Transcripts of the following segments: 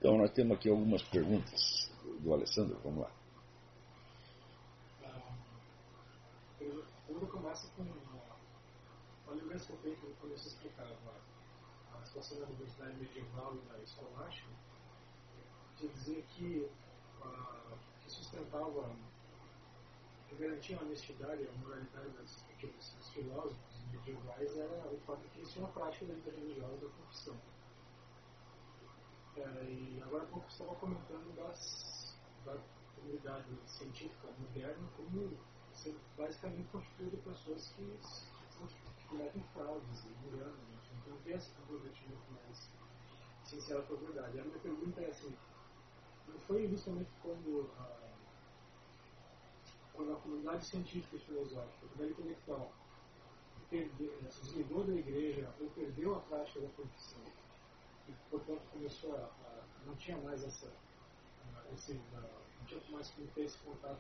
Então, nós temos aqui algumas perguntas do Alessandro. Vamos lá. Quando começa com uma lembrança que eu tenho quando você explicava a situação da universidade medieval e da escolástica, você dizia que sustentava, que garantia a honestidade e a moralidade dos filósofos medievais era o fato de que eles tinham a prática da vida religiosa da confissão. E agora há pouco você estava comentando da comunidade científica moderna como sendo basicamente constituída de pessoas que cometem fraudes e enganam, então não tem esse comprometimento mais sincero com a verdade. A minha pergunta é assim, não foi justamente quando a comunidade científica e filosófica, a comunidade intelectual, se desligou da igreja ou perdeu a prática da confissão, e portanto começou não tinha mais não tinha mais como ter esse contato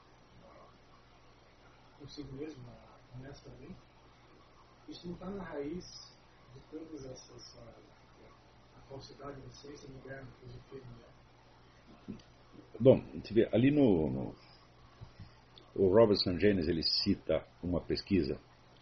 consigo mesmo, honestamente, isso não está na raiz de todas essas a falsidade da ciência moderna, a filosofia moderna. Bom, a gente vê, ali o Robert Sungenis, ele cita uma pesquisa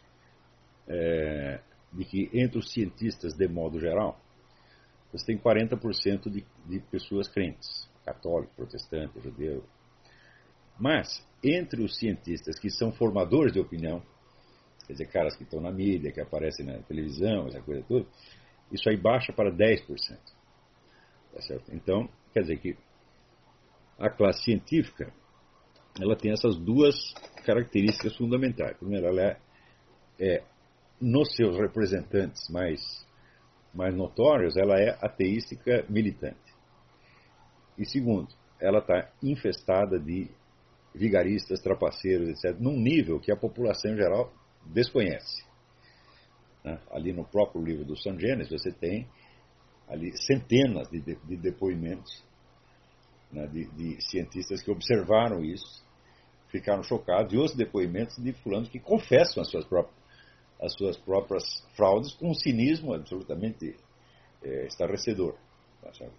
de que entre os cientistas, de modo geral, você tem 40% de pessoas crentes, católico, protestante, judeu. Mas, entre os cientistas que são formadores de opinião, quer dizer, caras que estão na mídia, que aparecem na televisão, essa coisa toda, isso aí baixa para 10%. Tá certo? Então, quer dizer que a classe científica, ela tem essas duas características fundamentais. Primeiro, ela nos seus representantes mais notórios, ela é ateística militante. E segundo, ela está infestada de vigaristas, trapaceiros, etc., num nível que a população em geral desconhece. Né? Ali no próprio livro do Sungenis, você tem ali centenas de depoimentos, né, de cientistas que observaram isso, ficaram chocados, e outros depoimentos de fulanos que confessam as suas próprias fraudes com um cinismo absolutamente estarrecedor. Tá, sabe?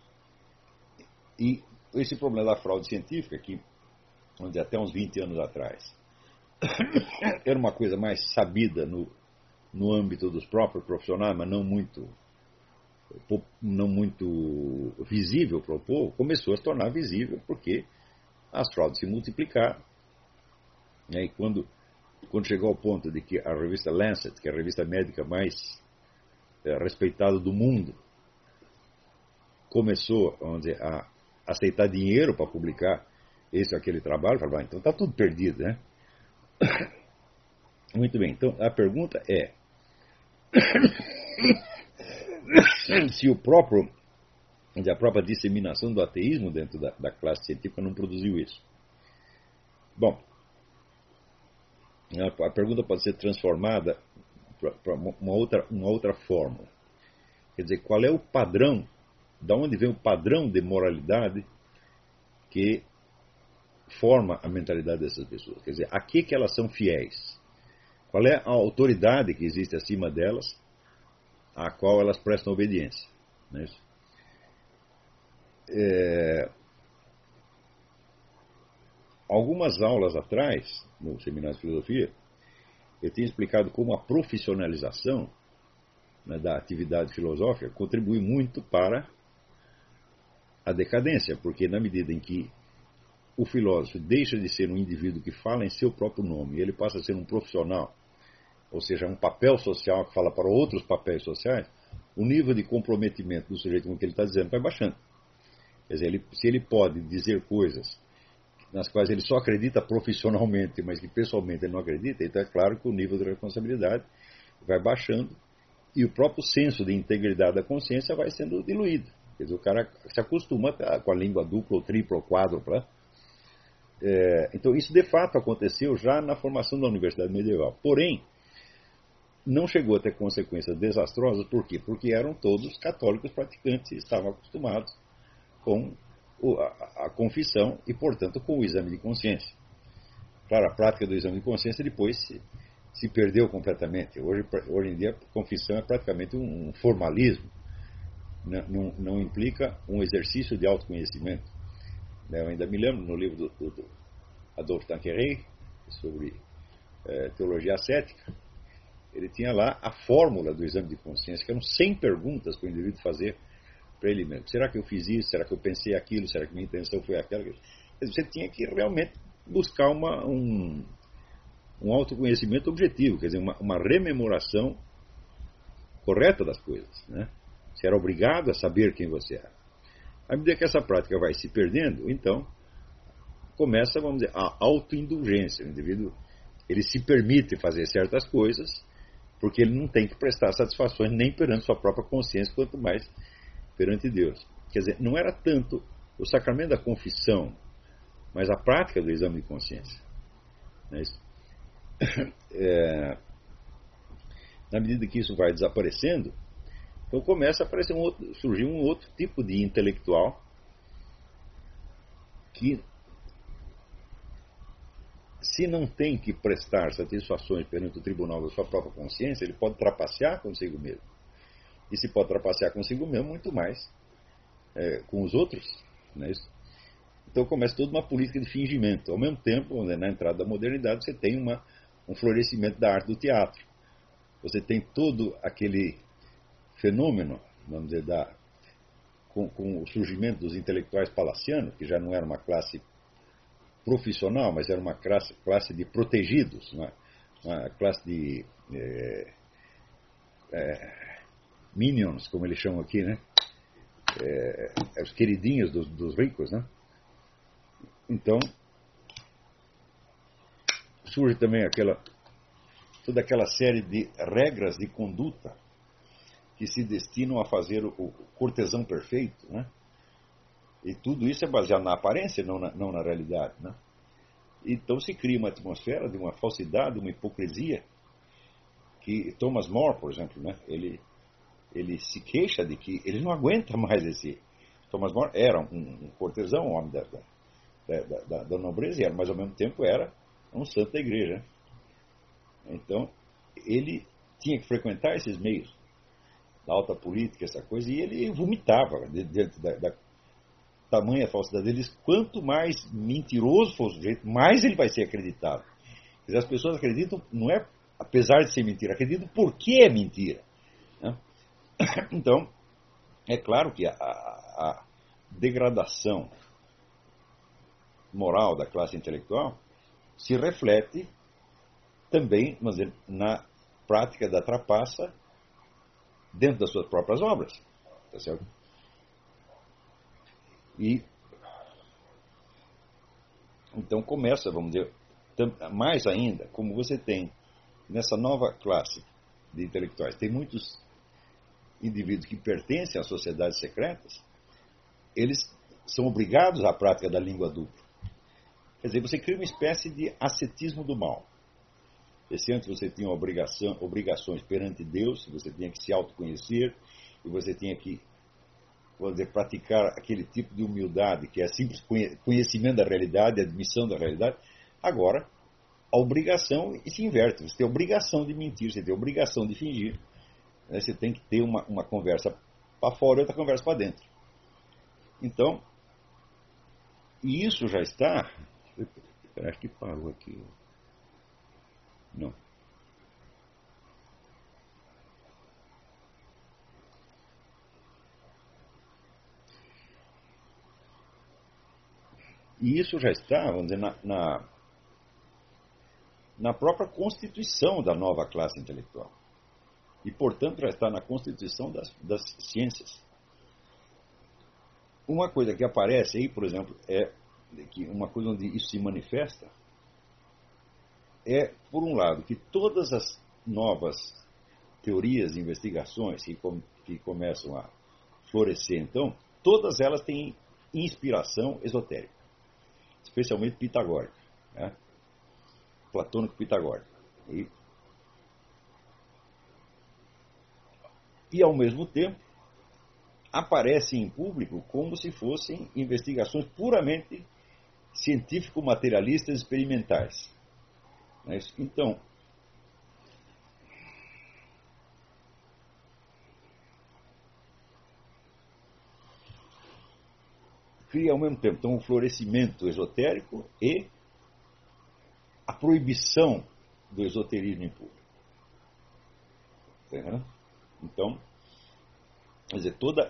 E esse problema da fraude científica, que onde até uns 20 anos atrás era uma coisa mais sabida no âmbito dos próprios profissionais, mas não muito visível para o povo, começou a se tornar visível porque as fraudes se multiplicaram. E quando chegou ao ponto de que a revista Lancet, que é a revista médica mais respeitada do mundo, começou a aceitar dinheiro para publicar esse ou aquele trabalho, falou, então está tudo perdido, né? Muito bem, então a pergunta é se a própria disseminação do ateísmo dentro da classe científica não produziu isso. Bom, a pergunta pode ser transformada para uma outra forma. Quer dizer, qual é o padrão, da onde vem o padrão de moralidade que forma a mentalidade dessas pessoas? Quer dizer, a que elas são fiéis? Qual é a autoridade que existe acima delas, à qual elas prestam obediência? Não é isso? Algumas aulas atrás, no Seminário de Filosofia, eu tinha explicado como a profissionalização, né, da atividade filosófica contribui muito para a decadência, porque na medida em que o filósofo deixa de ser um indivíduo que fala em seu próprio nome e ele passa a ser um profissional, ou seja, um papel social que fala para outros papéis sociais, o nível de comprometimento do sujeito com o que ele está dizendo vai baixando. Quer dizer, se ele pode dizer coisas nas quais ele só acredita profissionalmente, mas que pessoalmente ele não acredita, então é claro que o nível de responsabilidade vai baixando e o próprio senso de integridade da consciência vai sendo diluído. Quer dizer, o cara se acostuma com a língua dupla, ou tripla, ou quádrupla. Então isso de fato aconteceu já na formação da universidade medieval. Porém, não chegou a ter consequências desastrosas. Por quê? Porque eram todos católicos praticantes e estavam acostumados com a confissão e, portanto, com o exame de consciência. Claro, a prática do exame de consciência depois se perdeu completamente. Hoje em dia, a confissão é praticamente um formalismo. não implica um exercício de autoconhecimento. Eu ainda me lembro no livro do Adolphe Tanqueray, sobre teologia ascética, ele tinha lá a fórmula do exame de consciência, que eram 100 perguntas para o indivíduo fazer para ele mesmo. Será que eu fiz isso? Será que eu pensei aquilo? Será que minha intenção foi aquela? Você tinha que realmente buscar um autoconhecimento objetivo, quer dizer, uma rememoração correta das coisas, né? Você era obrigado a saber quem você era. À medida que essa prática vai se perdendo, então começa, vamos dizer, a autoindulgência. O indivíduo, ele se permite fazer certas coisas porque ele não tem que prestar satisfações nem perante sua própria consciência, quanto mais perante Deus. Quer dizer, não era tanto o sacramento da confissão, mas a prática do exame de consciência. Não é isso? Na medida que isso vai desaparecendo, então começa a aparecer surgir um outro tipo de intelectual que, se não tem que prestar satisfações perante o tribunal da sua própria consciência, ele pode trapacear consigo mesmo. E se pode trapacear consigo mesmo, muito mais com os outros. Não é isso? Então começa toda uma política de fingimento. Ao mesmo tempo, na entrada da modernidade, você tem um florescimento da arte do teatro. Você tem todo aquele fenômeno, vamos dizer, com o surgimento dos intelectuais palacianos, que já não era uma classe profissional, mas era uma classe de protegidos, uma classe de minions, como eles chamam aqui, né? Os queridinhos dos ricos, né? Então, surge também toda aquela série de regras de conduta que se destinam a fazer o cortesão perfeito, né? E tudo isso é baseado na aparência, não na realidade, né? Então se cria uma atmosfera de uma falsidade, uma hipocrisia, que Thomas More, por exemplo, né? Ele se queixa de que ele não aguenta mais esse... Thomas More era um cortesão, um homem da nobreza, mas ao mesmo tempo era um santo da igreja. Então, ele tinha que frequentar esses meios da alta política, essa coisa, e ele vomitava diante da tamanha falsidade deles. Quanto mais mentiroso for o sujeito, mais ele vai ser acreditado. Quer dizer, as pessoas acreditam, não é apesar de ser mentira, acreditam porque é mentira, né? Então, é claro que a degradação moral da classe intelectual se reflete também, vamos dizer, na prática da trapaça dentro das suas próprias obras. Tá certo? E então começa, vamos dizer, mais ainda, como você tem nessa nova classe de intelectuais, tem muitos indivíduos que pertencem a sociedades secretas, eles são obrigados à prática da língua dupla. Quer dizer, você cria uma espécie de ascetismo do mal. Se antes você tinha obrigações perante Deus, você tinha que se autoconhecer, e você tinha que, vamos dizer, praticar aquele tipo de humildade, que é simples conhecimento da realidade, admissão da realidade. Agora, a obrigação se inverte. Você tem a obrigação de mentir, você tem a obrigação de fingir. Né? Você tem que ter uma conversa para fora e outra conversa para dentro. Então, e isso já está... Acho que parou aqui. Não. E isso já está, vamos dizer, na própria constituição da nova classe intelectual. E, portanto, já está na constituição das ciências. Uma coisa que aparece aí, por exemplo, é que uma coisa onde isso se manifesta é, por um lado, que todas as novas teorias e investigações que começam a florescer, então, todas elas têm inspiração esotérica, especialmente pitagórica, né? Platônico-pitagórica. E, ao mesmo tempo, aparecem em público como se fossem investigações puramente científico-materialistas experimentais. Então, cria ao mesmo tempo então, um florescimento esotérico e a proibição do esoterismo impuro. Entendeu? Então, quer dizer, toda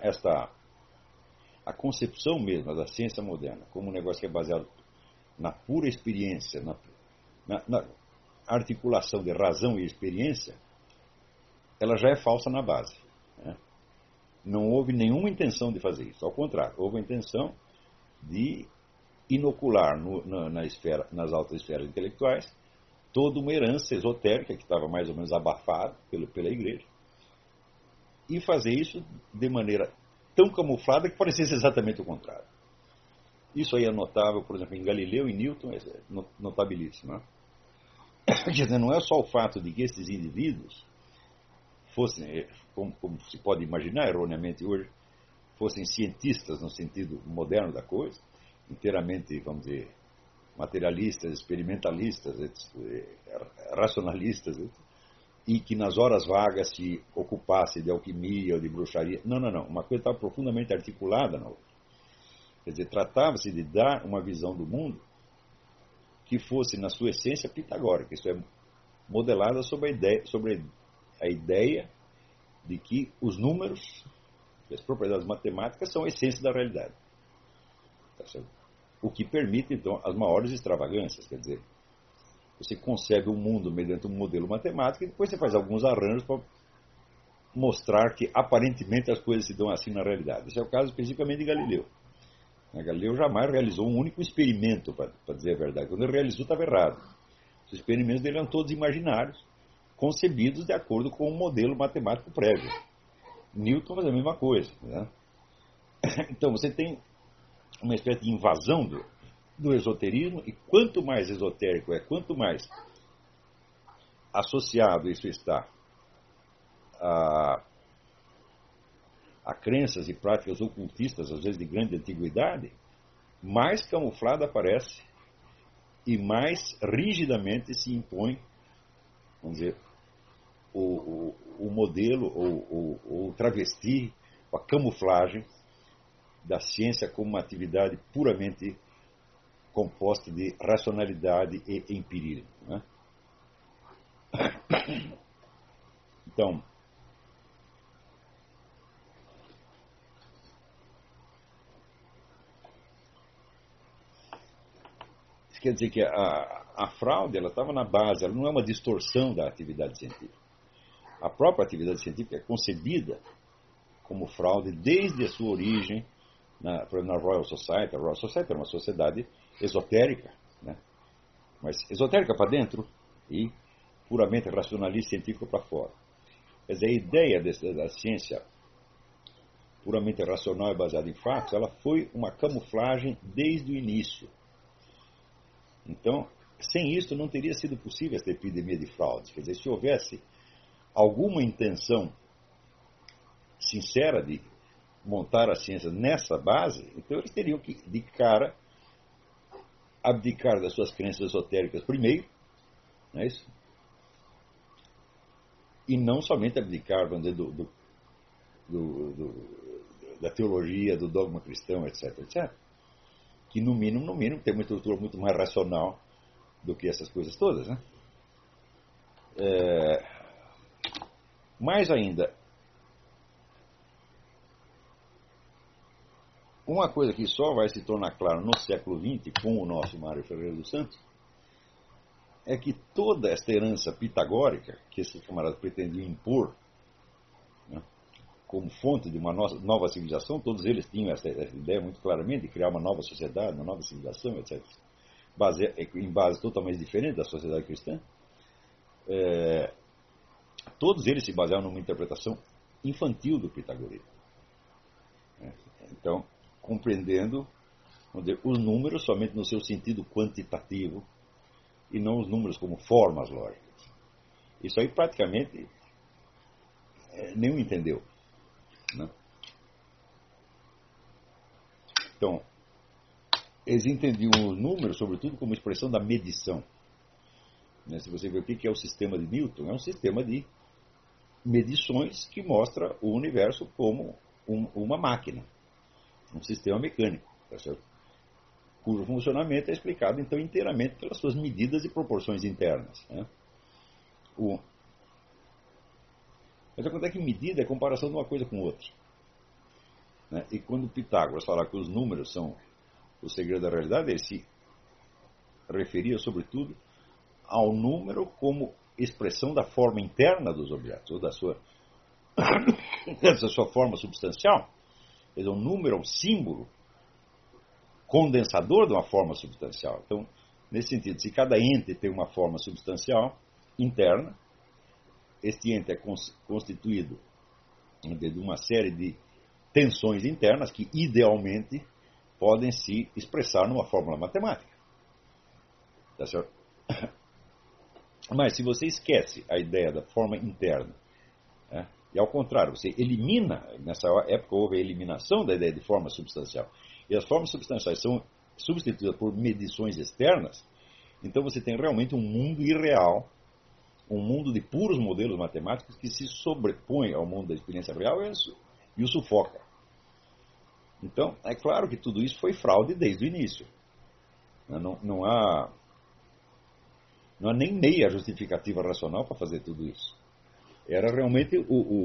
a concepção mesmo da ciência moderna como um negócio que é baseado na pura experiência, na articulação de razão e experiência, ela já é falsa na base. Né? Não houve nenhuma intenção de fazer isso. Ao contrário, houve a intenção de inocular nas altas esferas intelectuais toda uma herança esotérica que estava mais ou menos abafada pela igreja e fazer isso de maneira tão camuflada que parecesse exatamente o contrário. Isso aí é notável, por exemplo, em Galileu e Newton, é notabilíssimo. Né? Quer dizer, não é só o fato de que esses indivíduos fossem, como se pode imaginar erroneamente hoje, fossem cientistas no sentido moderno da coisa, inteiramente, vamos dizer, materialistas, experimentalistas, racionalistas, e que nas horas vagas se ocupasse de alquimia ou de bruxaria. Não. Uma coisa estava profundamente articulada na outra. Quer dizer, tratava-se de dar uma visão do mundo que fosse, na sua essência, pitagórica. Isso é modelada sobre a ideia de que os números, as propriedades matemáticas, são a essência da realidade. Tá certo? O que permite, então, as maiores extravagâncias. Quer dizer, você concebe o mundo mediante um modelo matemático e depois você faz alguns arranjos para mostrar que, aparentemente, as coisas se dão assim na realidade. Esse é o caso especificamente de Galileu. Galileu jamais realizou um único experimento, para dizer a verdade. Quando ele realizou, estava errado. Os experimentos dele eram todos imaginários, concebidos de acordo com um modelo matemático prévio. Newton fazia a mesma coisa. Né? Então, você tem uma espécie de invasão do esoterismo, e quanto mais esotérico é, quanto mais associado isso está a crenças e práticas ocultistas, às vezes de grande antiguidade, mais camuflada aparece e mais rigidamente se impõe, vamos dizer, o modelo ou o travesti, a camuflagem da ciência como uma atividade puramente composta de racionalidade e empirismo. Né? Então, isso quer dizer que a fraude estava na base, ela não é uma distorção da atividade científica. A própria atividade científica é concebida como fraude desde a sua origem na Royal Society. A Royal Society é uma sociedade esotérica, né? Mas esotérica para dentro e puramente racionalista científica para fora. Quer dizer, a ideia da ciência puramente racional e baseada em fatos, ela foi uma camuflagem desde o início. Então, sem isso não teria sido possível essa epidemia de fraudes. Quer dizer, se houvesse alguma intenção sincera de montar a ciência nessa base, então eles teriam que, de cara, abdicar das suas crenças esotéricas primeiro, não é isso? E não somente abdicar, vamos dizer, da teologia, do dogma cristão, etc, etc. Que no mínimo, tem uma estrutura muito mais racional do que essas coisas todas, né? Mais ainda, uma coisa que só vai se tornar clara no século XX, com o nosso Mário Ferreira dos Santos, é que toda esta herança pitagórica que esses camaradas pretendiam impor, né, como fonte de uma nova civilização, todos eles tinham essa ideia muito claramente de criar uma nova sociedade, uma nova civilização, etc. Em base totalmente diferente da sociedade cristã. Todos eles se baseavam numa interpretação infantil do pitagorismo. Então, compreendendo, vamos dizer, os números somente no seu sentido quantitativo e não os números como formas lógicas. Isso aí praticamente nenhum entendeu. Né? Então, eles entendiam os números, sobretudo, como expressão da medição. Né? Se você vê o que é o sistema de Newton, é um sistema de medições que mostra o universo como uma máquina, um sistema mecânico. tá certo? Cujo funcionamento é explicado, então, inteiramente pelas suas medidas e proporções internas. Né? Mas acontece que medida é comparação de uma coisa com outra. Né? E quando Pitágoras fala que os números são o segredo da realidade, ele se referia, sobretudo, ao número como expressão da forma interna dos objetos, ou da sua forma substancial. Quer dizer, um número é um símbolo condensador de uma forma substancial. Então, nesse sentido, se cada ente tem uma forma substancial interna, este ente é constituído de uma série de tensões internas que, idealmente, podem se expressar numa fórmula matemática. Tá certo? Mas se você esquece a ideia da forma interna, né, e ao contrário, você elimina, nessa época houve a eliminação da ideia de forma substancial, e as formas substanciais são substituídas por medições externas, então você tem realmente um mundo irreal, um mundo de puros modelos matemáticos que se sobrepõe ao mundo da experiência real e o sufoca. Então, é claro que tudo isso foi fraude desde o início. Não há nem meia justificativa racional para fazer tudo isso. Era realmente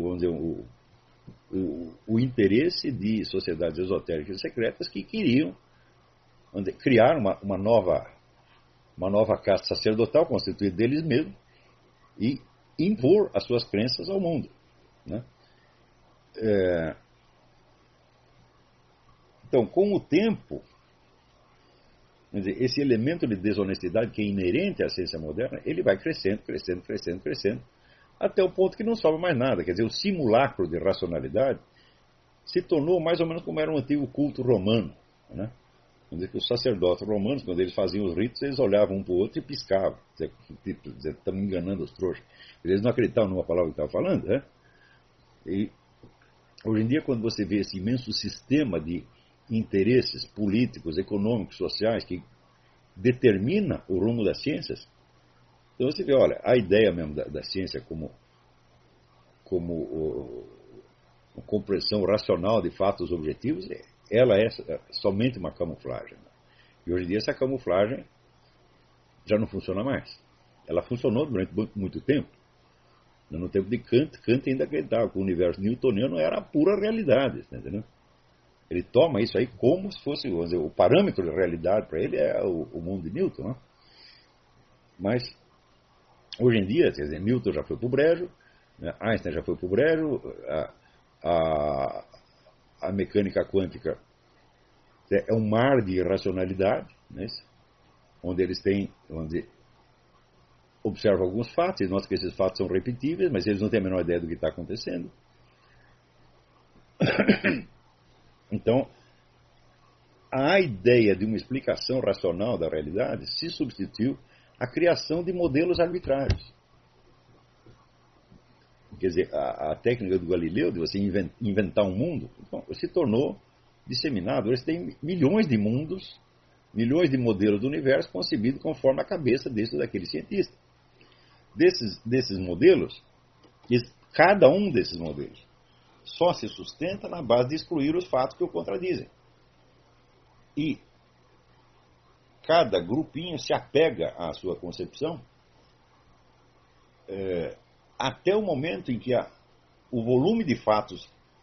o interesse de sociedades esotéricas e secretas que queriam criar uma nova casta sacerdotal constituída deles mesmos e impor as suas crenças ao mundo. Né? Então, com o tempo, esse elemento de desonestidade que é inerente à ciência moderna, ele vai crescendo, até o ponto que não sobra mais nada. Quer dizer, o simulacro de racionalidade se tornou mais ou menos como era um antigo culto romano. Né? Quer dizer, que os sacerdotes romanos, quando eles faziam os ritos, eles olhavam um para o outro e piscavam. Estamos enganando os trouxas. Eles não acreditavam numa palavra que estava falando. Né? E hoje em dia, quando você vê esse imenso sistema de interesses políticos, econômicos, sociais, que determina o rumo das ciências, então você vê, olha, a ideia mesmo da ciência como compreensão racional de fatos objetivos, ela é somente uma camuflagem. E hoje em dia essa camuflagem já não funciona mais. Ela funcionou durante muito tempo. No tempo de Kant ainda acreditava que o universo newtoniano era a pura realidade. Entendeu? Ele toma isso aí como se fosse, vamos dizer, o parâmetro de realidade para ele é o mundo de Newton. Né? Mas, hoje em dia, quer dizer, Newton já foi para o brejo, né? Einstein já foi para o brejo, a mecânica quântica é um mar de irracionalidade, né? Onde eles têm, observam alguns fatos, e notam que esses fatos são repetíveis, mas eles não têm a menor ideia do que está acontecendo. Então, a ideia de uma explicação racional da realidade se substituiu à criação de modelos arbitrários. Quer dizer, a técnica do Galileu, de você inventar um mundo, então, se tornou disseminado. Eles têm milhões de mundos, milhões de modelos do universo concebidos conforme a cabeça desse ou daquele cientista. Desses modelos, cada um desses modelos só se sustenta na base de excluir os fatos que o contradizem. E cada grupinho se apega à sua concepção até o momento em que o volume de fatos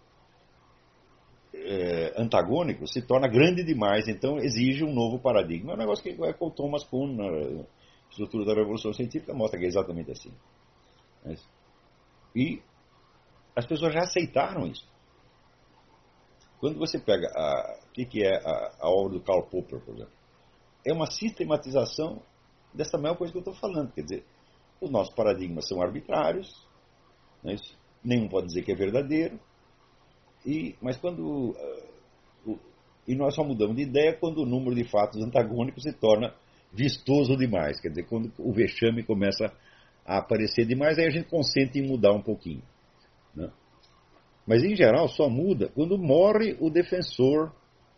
antagônicos se torna grande demais, então exige um novo paradigma. É um negócio que é com o Thomas Kuhn, na estrutura da Revolução Científica, mostra que é exatamente assim. E as pessoas já aceitaram isso. Quando você pega o que é a obra do Karl Popper, por exemplo, é uma sistematização dessa mesma coisa que eu estou falando. Quer dizer, os nossos paradigmas são arbitrários, né? Nenhum pode dizer que é verdadeiro, mas nós só mudamos de ideia quando o número de fatos antagônicos se torna vistoso demais. Quer dizer, quando o vexame começa a aparecer demais, aí a gente consente em mudar um pouquinho. Né? Mas, em geral, só muda quando morre o defensor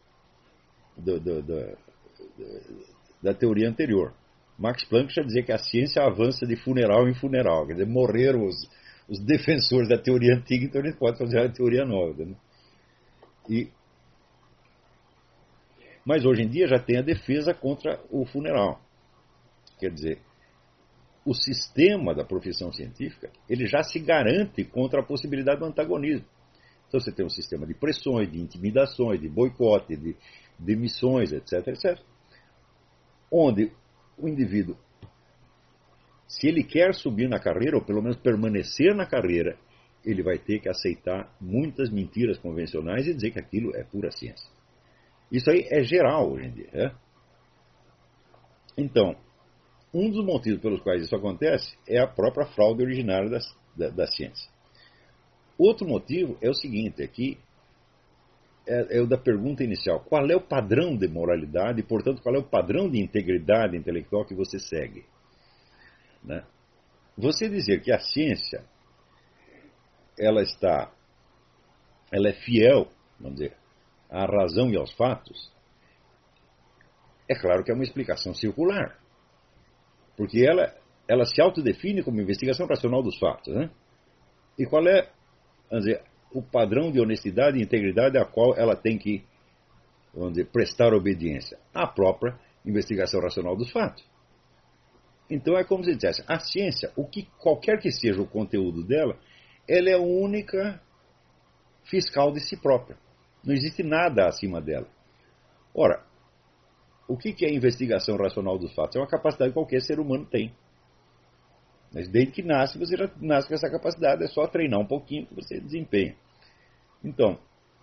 da teoria anterior. Max Planck já dizia que a ciência avança de funeral em funeral. Quer dizer, morreram os defensores da teoria antiga, então a gente pode fazer a teoria nova. Né? Mas hoje em dia já tem a defesa contra o funeral. Quer dizer, o sistema da profissão científica, ele já se garante contra a possibilidade do antagonismo. Então você tem um sistema de pressões, de intimidações, de boicote, de demissões, etc, etc. Onde o indivíduo, se ele quer subir na carreira, ou pelo menos permanecer na carreira, ele vai ter que aceitar muitas mentiras convencionais e dizer que aquilo é pura ciência. Isso aí é geral hoje em dia. Né? Então, um dos motivos pelos quais isso acontece é a própria fraude originária da ciência. Outro motivo é o seguinte, é o da pergunta inicial. Qual é o padrão de moralidade e, portanto, qual é o padrão de integridade intelectual que você segue? Né? Você dizer que a ciência ela é fiel, vamos dizer, à razão e aos fatos, é claro que é uma explicação circular. Porque ela se autodefine como investigação racional dos fatos. Né? E qual é, vamos dizer, o padrão de honestidade e integridade a qual ela tem que, vamos dizer, prestar obediência? A própria investigação racional dos fatos. Então é como se dissesse, a ciência, qualquer que seja o conteúdo dela, ela é a única fiscal de si própria. Não existe nada acima dela. Ora, o que é a investigação racional dos fatos? É uma capacidade que qualquer ser humano tem. Mas desde que nasce, você já nasce com essa capacidade, é só treinar um pouquinho que você desempenha. Então,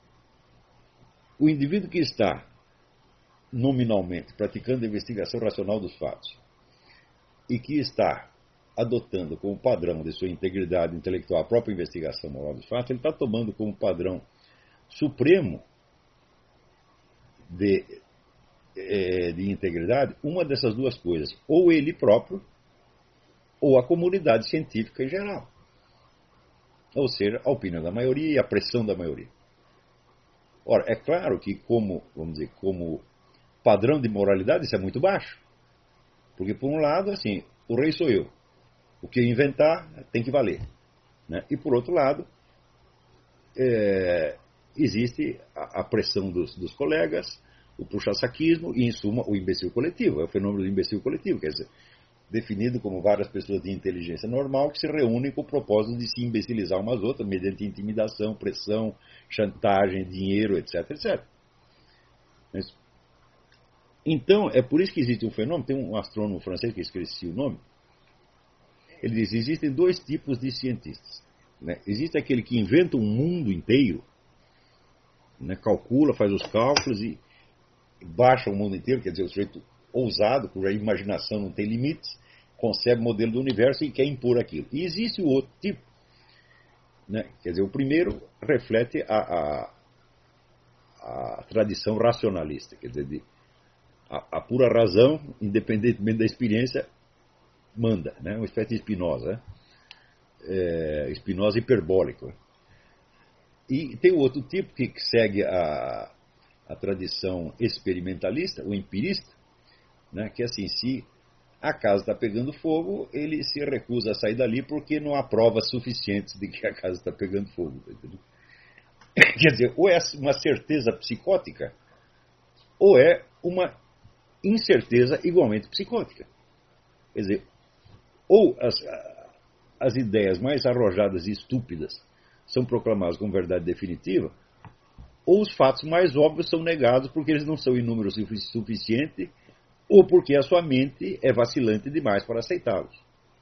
o indivíduo que está nominalmente praticando a investigação racional dos fatos e que está adotando como padrão de sua integridade intelectual a própria investigação moral dos fatos, ele está tomando como padrão supremo de integridade uma dessas duas coisas, ou ele próprio, ou a comunidade científica em geral. Ou seja, a opinião da maioria e a pressão da maioria. Ora, é claro que vamos dizer, como padrão de moralidade isso é muito baixo. Porque, por um lado, assim, o rei sou eu. O que eu inventar tem que valer. Né? E, por outro lado, existe a pressão dos colegas, o puxa-saquismo e, em suma, o imbecil coletivo. É o fenômeno do imbecil coletivo, quer dizer, definido como várias pessoas de inteligência normal que se reúnem com o propósito de se imbecilizar umas outras mediante intimidação, pressão, chantagem, dinheiro, etc, etc. Mas, então, é por isso que existe um fenômeno, tem um astrônomo francês que esqueci o nome, ele diz, existem dois tipos de cientistas. Né? Existe aquele que inventa um mundo inteiro, né? Calcula, faz os cálculos e baixa o mundo inteiro, quer dizer, o sujeito ousado, cuja imaginação não tem limites, concebe o modelo do universo e quer impor aquilo. E existe o outro tipo. Né? Quer dizer, o primeiro reflete a tradição racionalista, quer dizer, a pura razão, independentemente da experiência, manda, né? Uma espécie de Spinoza, né? Spinoza hiperbólico. E tem o outro tipo que segue a tradição experimentalista, o empirista, né? Que é assim, se a casa está pegando fogo, ele se recusa a sair dali porque não há provas suficientes de que a casa está pegando fogo. Entendeu? Quer dizer, ou é uma certeza psicótica, ou é uma incerteza igualmente psicótica. Quer dizer, ou as ideias mais arrojadas e estúpidas são proclamadas como verdade definitiva, ou os fatos mais óbvios são negados porque eles não são em número suficiente, ou porque a sua mente é vacilante demais para aceitá-los.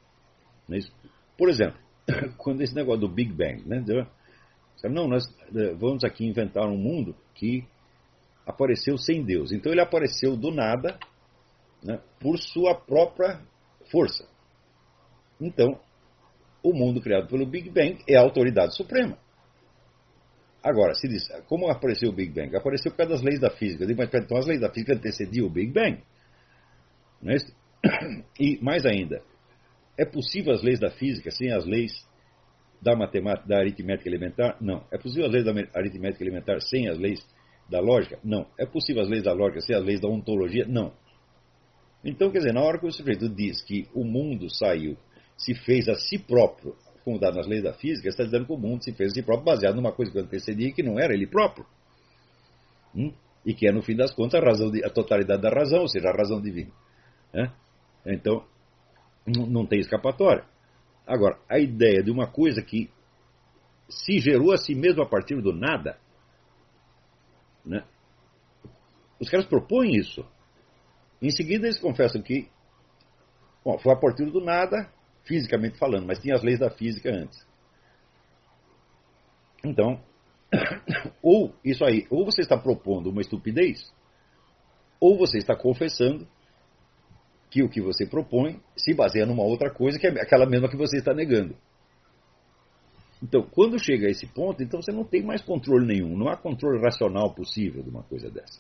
Por exemplo, quando esse negócio do Big Bang, né? Não, nós vamos aqui inventar um mundo que apareceu sem Deus. Então ele apareceu do nada, né, por sua própria força. Então, o mundo criado pelo Big Bang é a autoridade suprema. Agora, se diz, como apareceu o Big Bang? Apareceu por causa das leis da física. Então as leis da física antecediam o Big Bang. Não é isso? E mais ainda, é possível as leis da física sem as leis da matemática, da aritmética elementar? Não. É possível as leis da aritmética elementar sem as leis da lógica? Não. É possível as leis da lógica sem as leis da ontologia? Não. Então, quer dizer, na hora que o sujeito diz que o mundo se fez a si próprio, como dado nas leis da física, está dizendo que o mundo se fez a si próprio baseado numa coisa que antecedia e que não era ele próprio. e que é, no fim das contas, a totalidade da razão, ou seja, a razão divina. Né? Então, não tem escapatória. Agora, a ideia de uma coisa que se gerou a si mesmo a partir do nada, né? Os caras propõem isso. Em seguida, eles confessam que foi a partir do nada, fisicamente falando, mas tinha as leis da física antes. Então, ou você está propondo uma estupidez, ou você está confessando que o que você propõe se baseia numa outra coisa, que é aquela mesma que você está negando. Então, quando chega a esse ponto, então você não tem mais controle nenhum, não há controle racional possível de uma coisa dessa.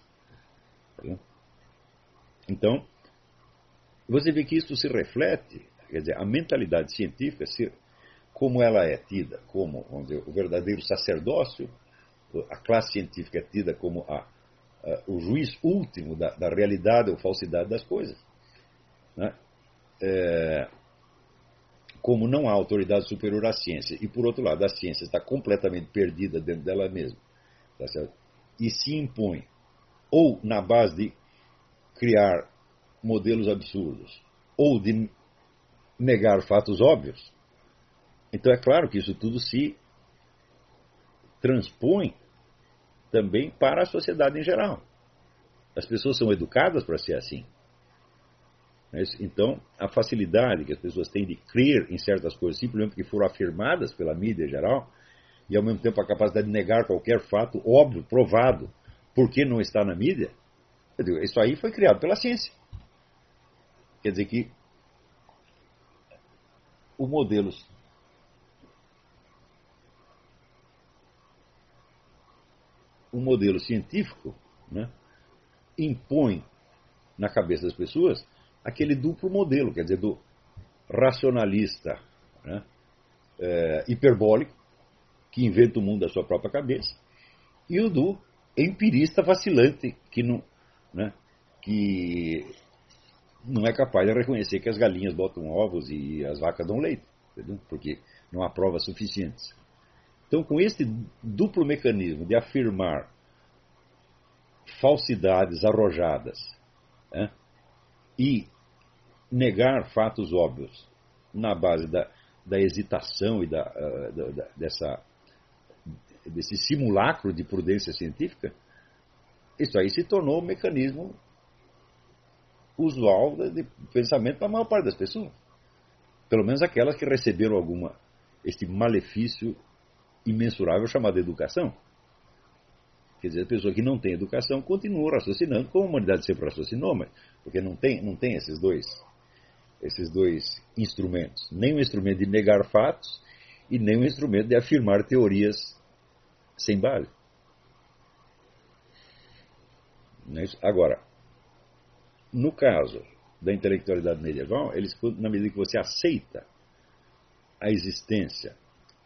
Então, você vê que isso se reflete, quer dizer, a mentalidade científica, como ela é tida como, vamos dizer, o verdadeiro sacerdócio, a classe científica é tida como o juiz último da realidade ou falsidade das coisas. Né? Como não há autoridade superior à ciência, e por outro lado, a ciência está completamente perdida dentro dela mesma, tá certo? E se impõe ou na base de criar modelos absurdos, ou de negar fatos óbvios, então é claro que isso tudo se transpõe também para a sociedade em geral. As pessoas são educadas para ser assim. Então, a facilidade que as pessoas têm de crer em certas coisas, simplesmente porque foram afirmadas pela mídia em geral, e ao mesmo tempo a capacidade de negar qualquer fato óbvio, provado, porque não está na mídia, isso aí foi criado pela ciência. Quer dizer que o modelo científico, né, impõe na cabeça das pessoas aquele duplo modelo, quer dizer, do racionalista, né, hiperbólico, que inventa o mundo da sua própria cabeça, e o do empirista vacilante, que não é capaz de reconhecer que as galinhas botam ovos e as vacas dão leite, entendeu? Porque não há provas suficientes. Então, com este duplo mecanismo de afirmar falsidades arrojadas, né, e negar fatos óbvios na base da hesitação e desse simulacro de prudência científica, isso aí se tornou um mecanismo usual de pensamento para a maior parte das pessoas. Pelo menos aquelas que receberam este malefício imensurável chamado educação. Quer dizer, a pessoa que não tem educação continua raciocinando como a humanidade sempre raciocinou, mas porque não tem esses dois instrumentos. Nem o instrumento de negar fatos e nem o instrumento de afirmar teorias sem base. Agora, no caso da intelectualidade medieval, na medida que você aceita a existência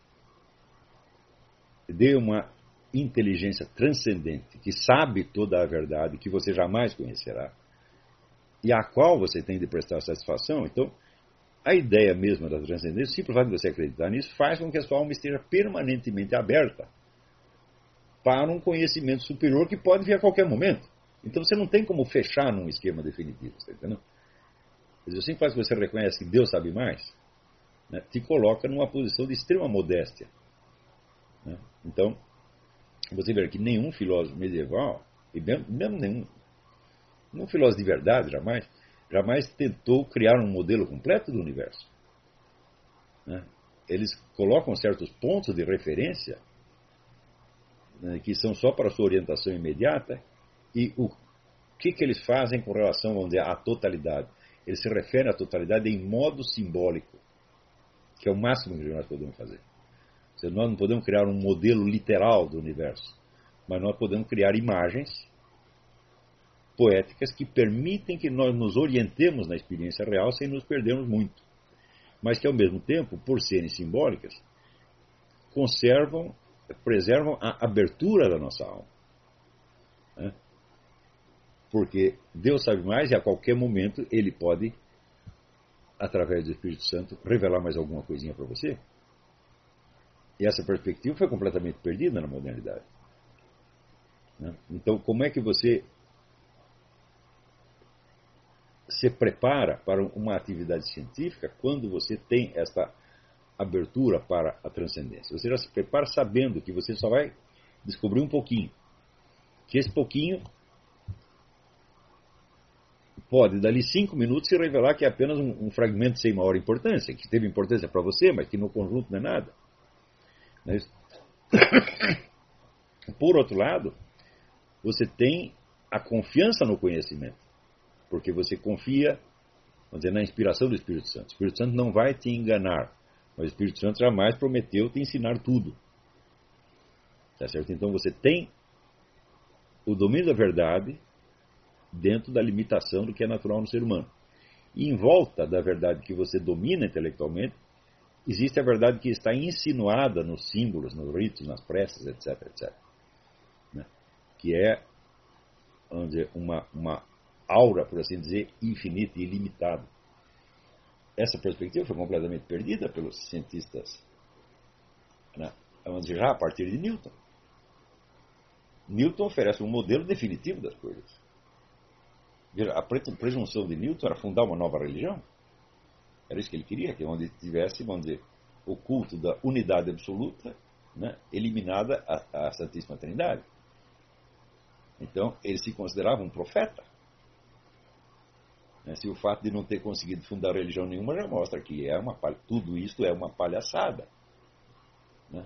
de uma inteligência transcendente que sabe toda a verdade que você jamais conhecerá e à qual você tem de prestar satisfação, então a ideia mesma da transcendência, simplesmente você acreditar nisso, faz com que a sua alma esteja permanentemente aberta para um conhecimento superior que pode vir a qualquer momento. Então você não tem como fechar num esquema definitivo, está entendendo? Quer dizer, sempre faz que você reconhece que Deus sabe mais, né, te coloca numa posição de extrema modéstia. Né? Então, você vê que nenhum filósofo medieval, e mesmo nenhum filósofo de verdade, jamais tentou criar um modelo completo do universo. Né? Eles colocam certos pontos de referência, né, que são só para a sua orientação imediata, e o que eles fazem com relação, vamos dizer, à totalidade. Eles se referem à totalidade em modo simbólico, que é o máximo que nós podemos fazer. Ou seja, nós não podemos criar um modelo literal do universo, mas nós podemos criar imagens poéticas que permitem que nós nos orientemos na experiência real sem nos perdermos muito, mas que ao mesmo tempo, por serem simbólicas, preservam a abertura da nossa alma. Né? Porque Deus sabe mais e a qualquer momento Ele pode, através do Espírito Santo, revelar mais alguma coisinha para você. E essa perspectiva foi completamente perdida na modernidade. Né? Então, como é que você se prepara para uma atividade científica quando você tem esta abertura para a transcendência? Você já se prepara sabendo que você só vai descobrir um pouquinho. Que esse pouquinho pode, dali 5 minutos, se revelar que é apenas um fragmento sem maior importância, que teve importância para você, mas que no conjunto não é nada. Não é isso? Por outro lado, você tem a confiança no conhecimento, porque você confia, vamos dizer, na inspiração do Espírito Santo. O Espírito Santo não vai te enganar, mas o Espírito Santo jamais prometeu te ensinar tudo. Tá certo? Então você tem o domínio da verdade dentro da limitação do que é natural no ser humano. E em volta da verdade que você domina intelectualmente, existe a verdade que está insinuada nos símbolos, nos ritos, nas preces, etc, etc. Né? Que é, vamos dizer, uma aura, por assim dizer, infinita e ilimitada. Essa perspectiva foi completamente perdida pelos cientistas, né? Vamos dizer, já a partir de Newton. Newton oferece um modelo definitivo das coisas. Veja, a presunção de Newton era fundar uma nova religião. Era isso que ele queria, que onde tivesse, vamos dizer, o culto da unidade absoluta, né, eliminada a Santíssima Trindade. Então, ele se considerava um profeta. Se o fato de não ter conseguido fundar religião nenhuma já mostra que tudo isto é uma palhaçada. Né?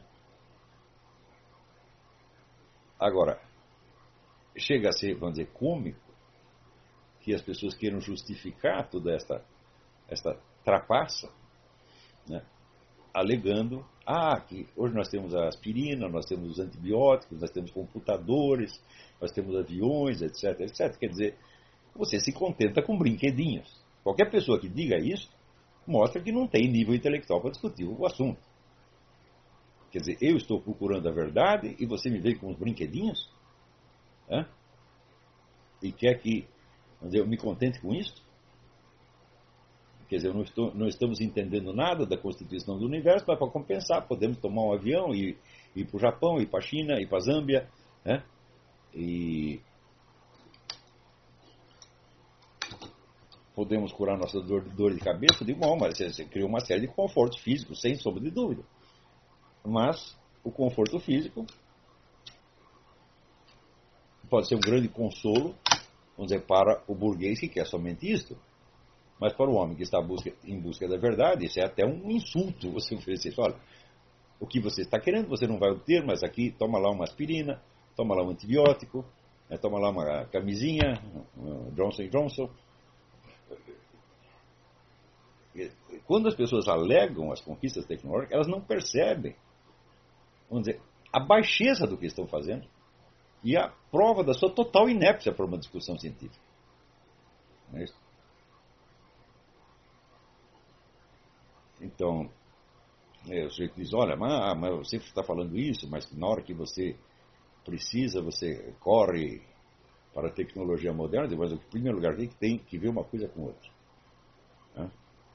Agora, chega a ser, vamos dizer, cômico que as pessoas queiram justificar toda esta trapaça, né, alegando que hoje nós temos a aspirina, nós temos os antibióticos, nós temos computadores, nós temos aviões, etc, etc. Quer dizer, você se contenta com brinquedinhos. Qualquer pessoa que diga isso mostra que não tem nível intelectual para discutir o assunto. Quer dizer, eu estou procurando a verdade e você me vem com os brinquedinhos? Hã? E quer que eu me contente com isso? Quer dizer, não estamos entendendo nada da constituição do universo, mas para compensar, podemos tomar um avião e ir para o Japão, ir para a China, ir para a Zâmbia, né? E podemos curar nossa dor de cabeça. De bom, mas você criou uma série de confortos físicos, sem sombra de dúvida. Mas o conforto físico pode ser um grande consolo, vamos dizer, para o burguês que quer somente isto. Mas para o homem que está em busca da verdade, isso é até um insulto você oferecer isso. Olha, o que você está querendo você não vai obter, mas aqui toma lá uma aspirina, toma lá um antibiótico, toma lá uma camisinha, Johnson & Johnson. Quando as pessoas alegam as conquistas tecnológicas, elas não percebem, vamos dizer, a baixeza do que estão fazendo e a prova da sua total inépcia para uma discussão científica. Não é isso? Então, o sujeito diz, olha, mas você está falando isso, mas na hora que você precisa, você corre para a tecnologia moderna, mas em primeiro lugar tem que ver uma coisa com outra. Né?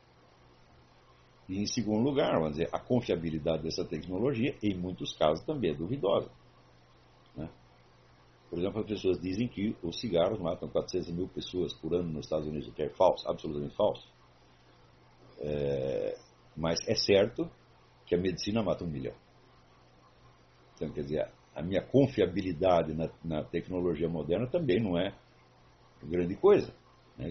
E em segundo lugar, vamos dizer, a confiabilidade dessa tecnologia, em muitos casos, também é duvidosa. Né? Por exemplo, as pessoas dizem que os cigarros matam 400 mil pessoas por ano nos Estados Unidos, o que é falso, absolutamente falso. Mas é certo que a medicina mata 1 milhão. Então, quer dizer, a minha confiabilidade na tecnologia moderna também não é grande coisa. Né?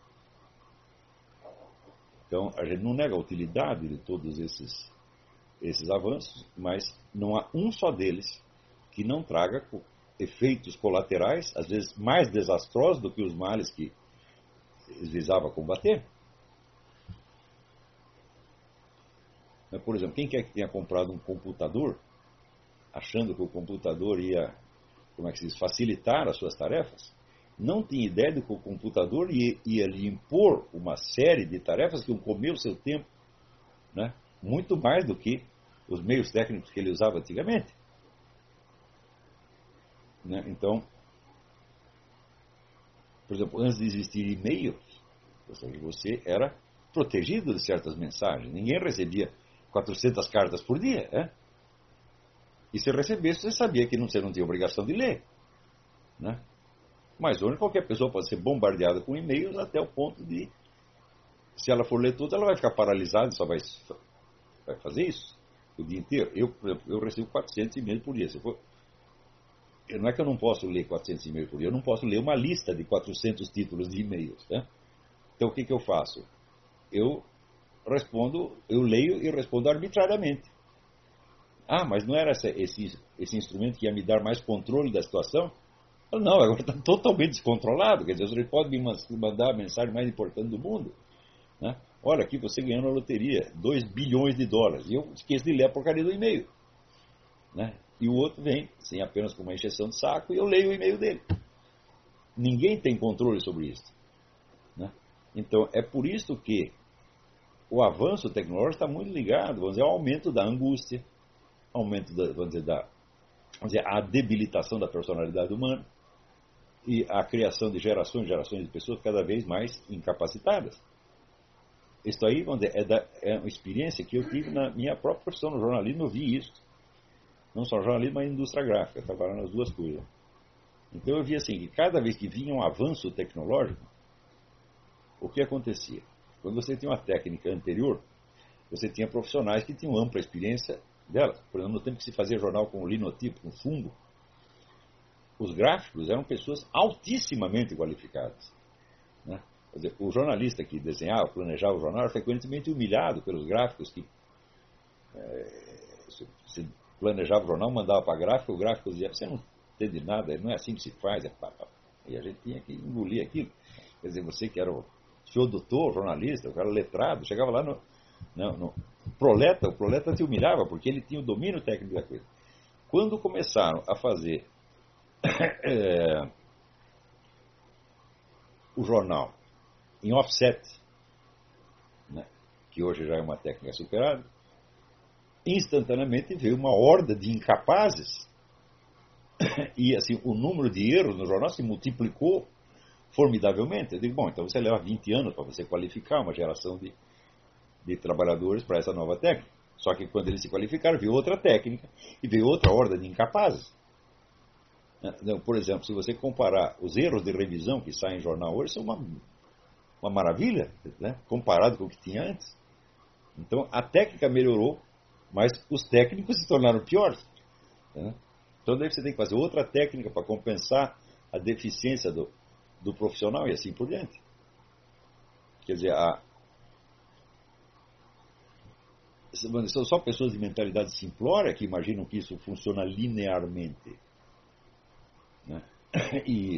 Então, a gente não nega a utilidade de todos esses avanços, mas não há um só deles que não traga efeitos colaterais, às vezes mais desastrosos do que os males que eles visavam combater. Por exemplo, quem quer que tenha comprado um computador, achando que o computador ia, facilitar as suas tarefas, não tinha ideia de que o computador ia lhe impor uma série de tarefas que iam comer o seu tempo, né? Muito mais do que os meios técnicos que ele usava antigamente. Né? Então, por exemplo, antes de existir e-mails, você era protegido de certas mensagens. Ninguém recebia 400 cartas por dia. E se recebesse, você sabia que você não tinha obrigação de ler. né? Mas hoje qualquer pessoa pode ser bombardeada com e-mails até o ponto de, se ela for ler tudo, ela vai ficar paralisada e só vai fazer isso o dia inteiro. Eu recebo 400 e-mails por dia. Não é que eu não posso ler 400 e-mails por dia, eu não posso ler uma lista de 400 títulos de e-mails, né? Então o que eu faço? Eu leio e respondo arbitrariamente. Mas não era esse instrumento que ia me dar mais controle da situação? Não, agora está totalmente descontrolado. Quer dizer, você pode me mandar a mensagem mais importante do mundo, né? Olha, aqui você ganhou na loteria $2 bilhões. E eu esqueço de ler a porcaria do e-mail, né? E o outro vem, sem apenas com uma encheção de saco, e eu leio o e-mail dele. Ninguém tem controle sobre isso, né? Então, é por isso que o avanço tecnológico está muito ligado, vamos dizer, ao aumento da angústia, aumento a debilitação da personalidade humana e a criação de gerações e gerações de pessoas cada vez mais incapacitadas. Isso aí, vamos dizer, é uma experiência que eu tive na minha própria profissão no jornalismo. Eu vi isso. Não só jornalismo, mas indústria gráfica, trabalhando nas duas coisas. Então eu vi assim, que cada vez que vinha um avanço tecnológico, o que acontecia? Quando você tinha uma técnica anterior, você tinha profissionais que tinham ampla experiência delas. Por exemplo, no tempo que se fazia jornal com linotipo, com fungo, os gráficos eram pessoas altissimamente qualificadas, né? Quer dizer, o jornalista que desenhava, planejava o jornal era frequentemente humilhado pelos gráficos que se planejava o jornal, mandava para gráfico, o gráfico dizia: você não entende nada, não é assim que se faz. E a gente tinha que engolir aquilo. Quer dizer, você que era o senhor doutor, jornalista, o cara letrado, chegava lá no proleta, o proleta te humilhava porque ele tinha o domínio técnico da coisa. Quando começaram a fazer o jornal em offset, né, que hoje já é uma técnica superada, instantaneamente veio uma horda de incapazes e assim o número de erros no jornal se multiplicou formidavelmente. Eu digo, bom, então você leva 20 anos para você qualificar uma geração de trabalhadores para essa nova técnica. Só que quando eles se qualificaram, veio outra técnica e veio outra horda de incapazes. Então, por exemplo, se você comparar os erros de revisão que saem em jornal hoje, são uma maravilha, né, comparado com o que tinha antes. Então a técnica melhorou, mas os técnicos se tornaram piores, né? Então daí você tem que fazer outra técnica para compensar a deficiência do profissional e assim por diante. Quer dizer, são só pessoas de mentalidade simplória que imaginam que isso funciona linearmente, né? E,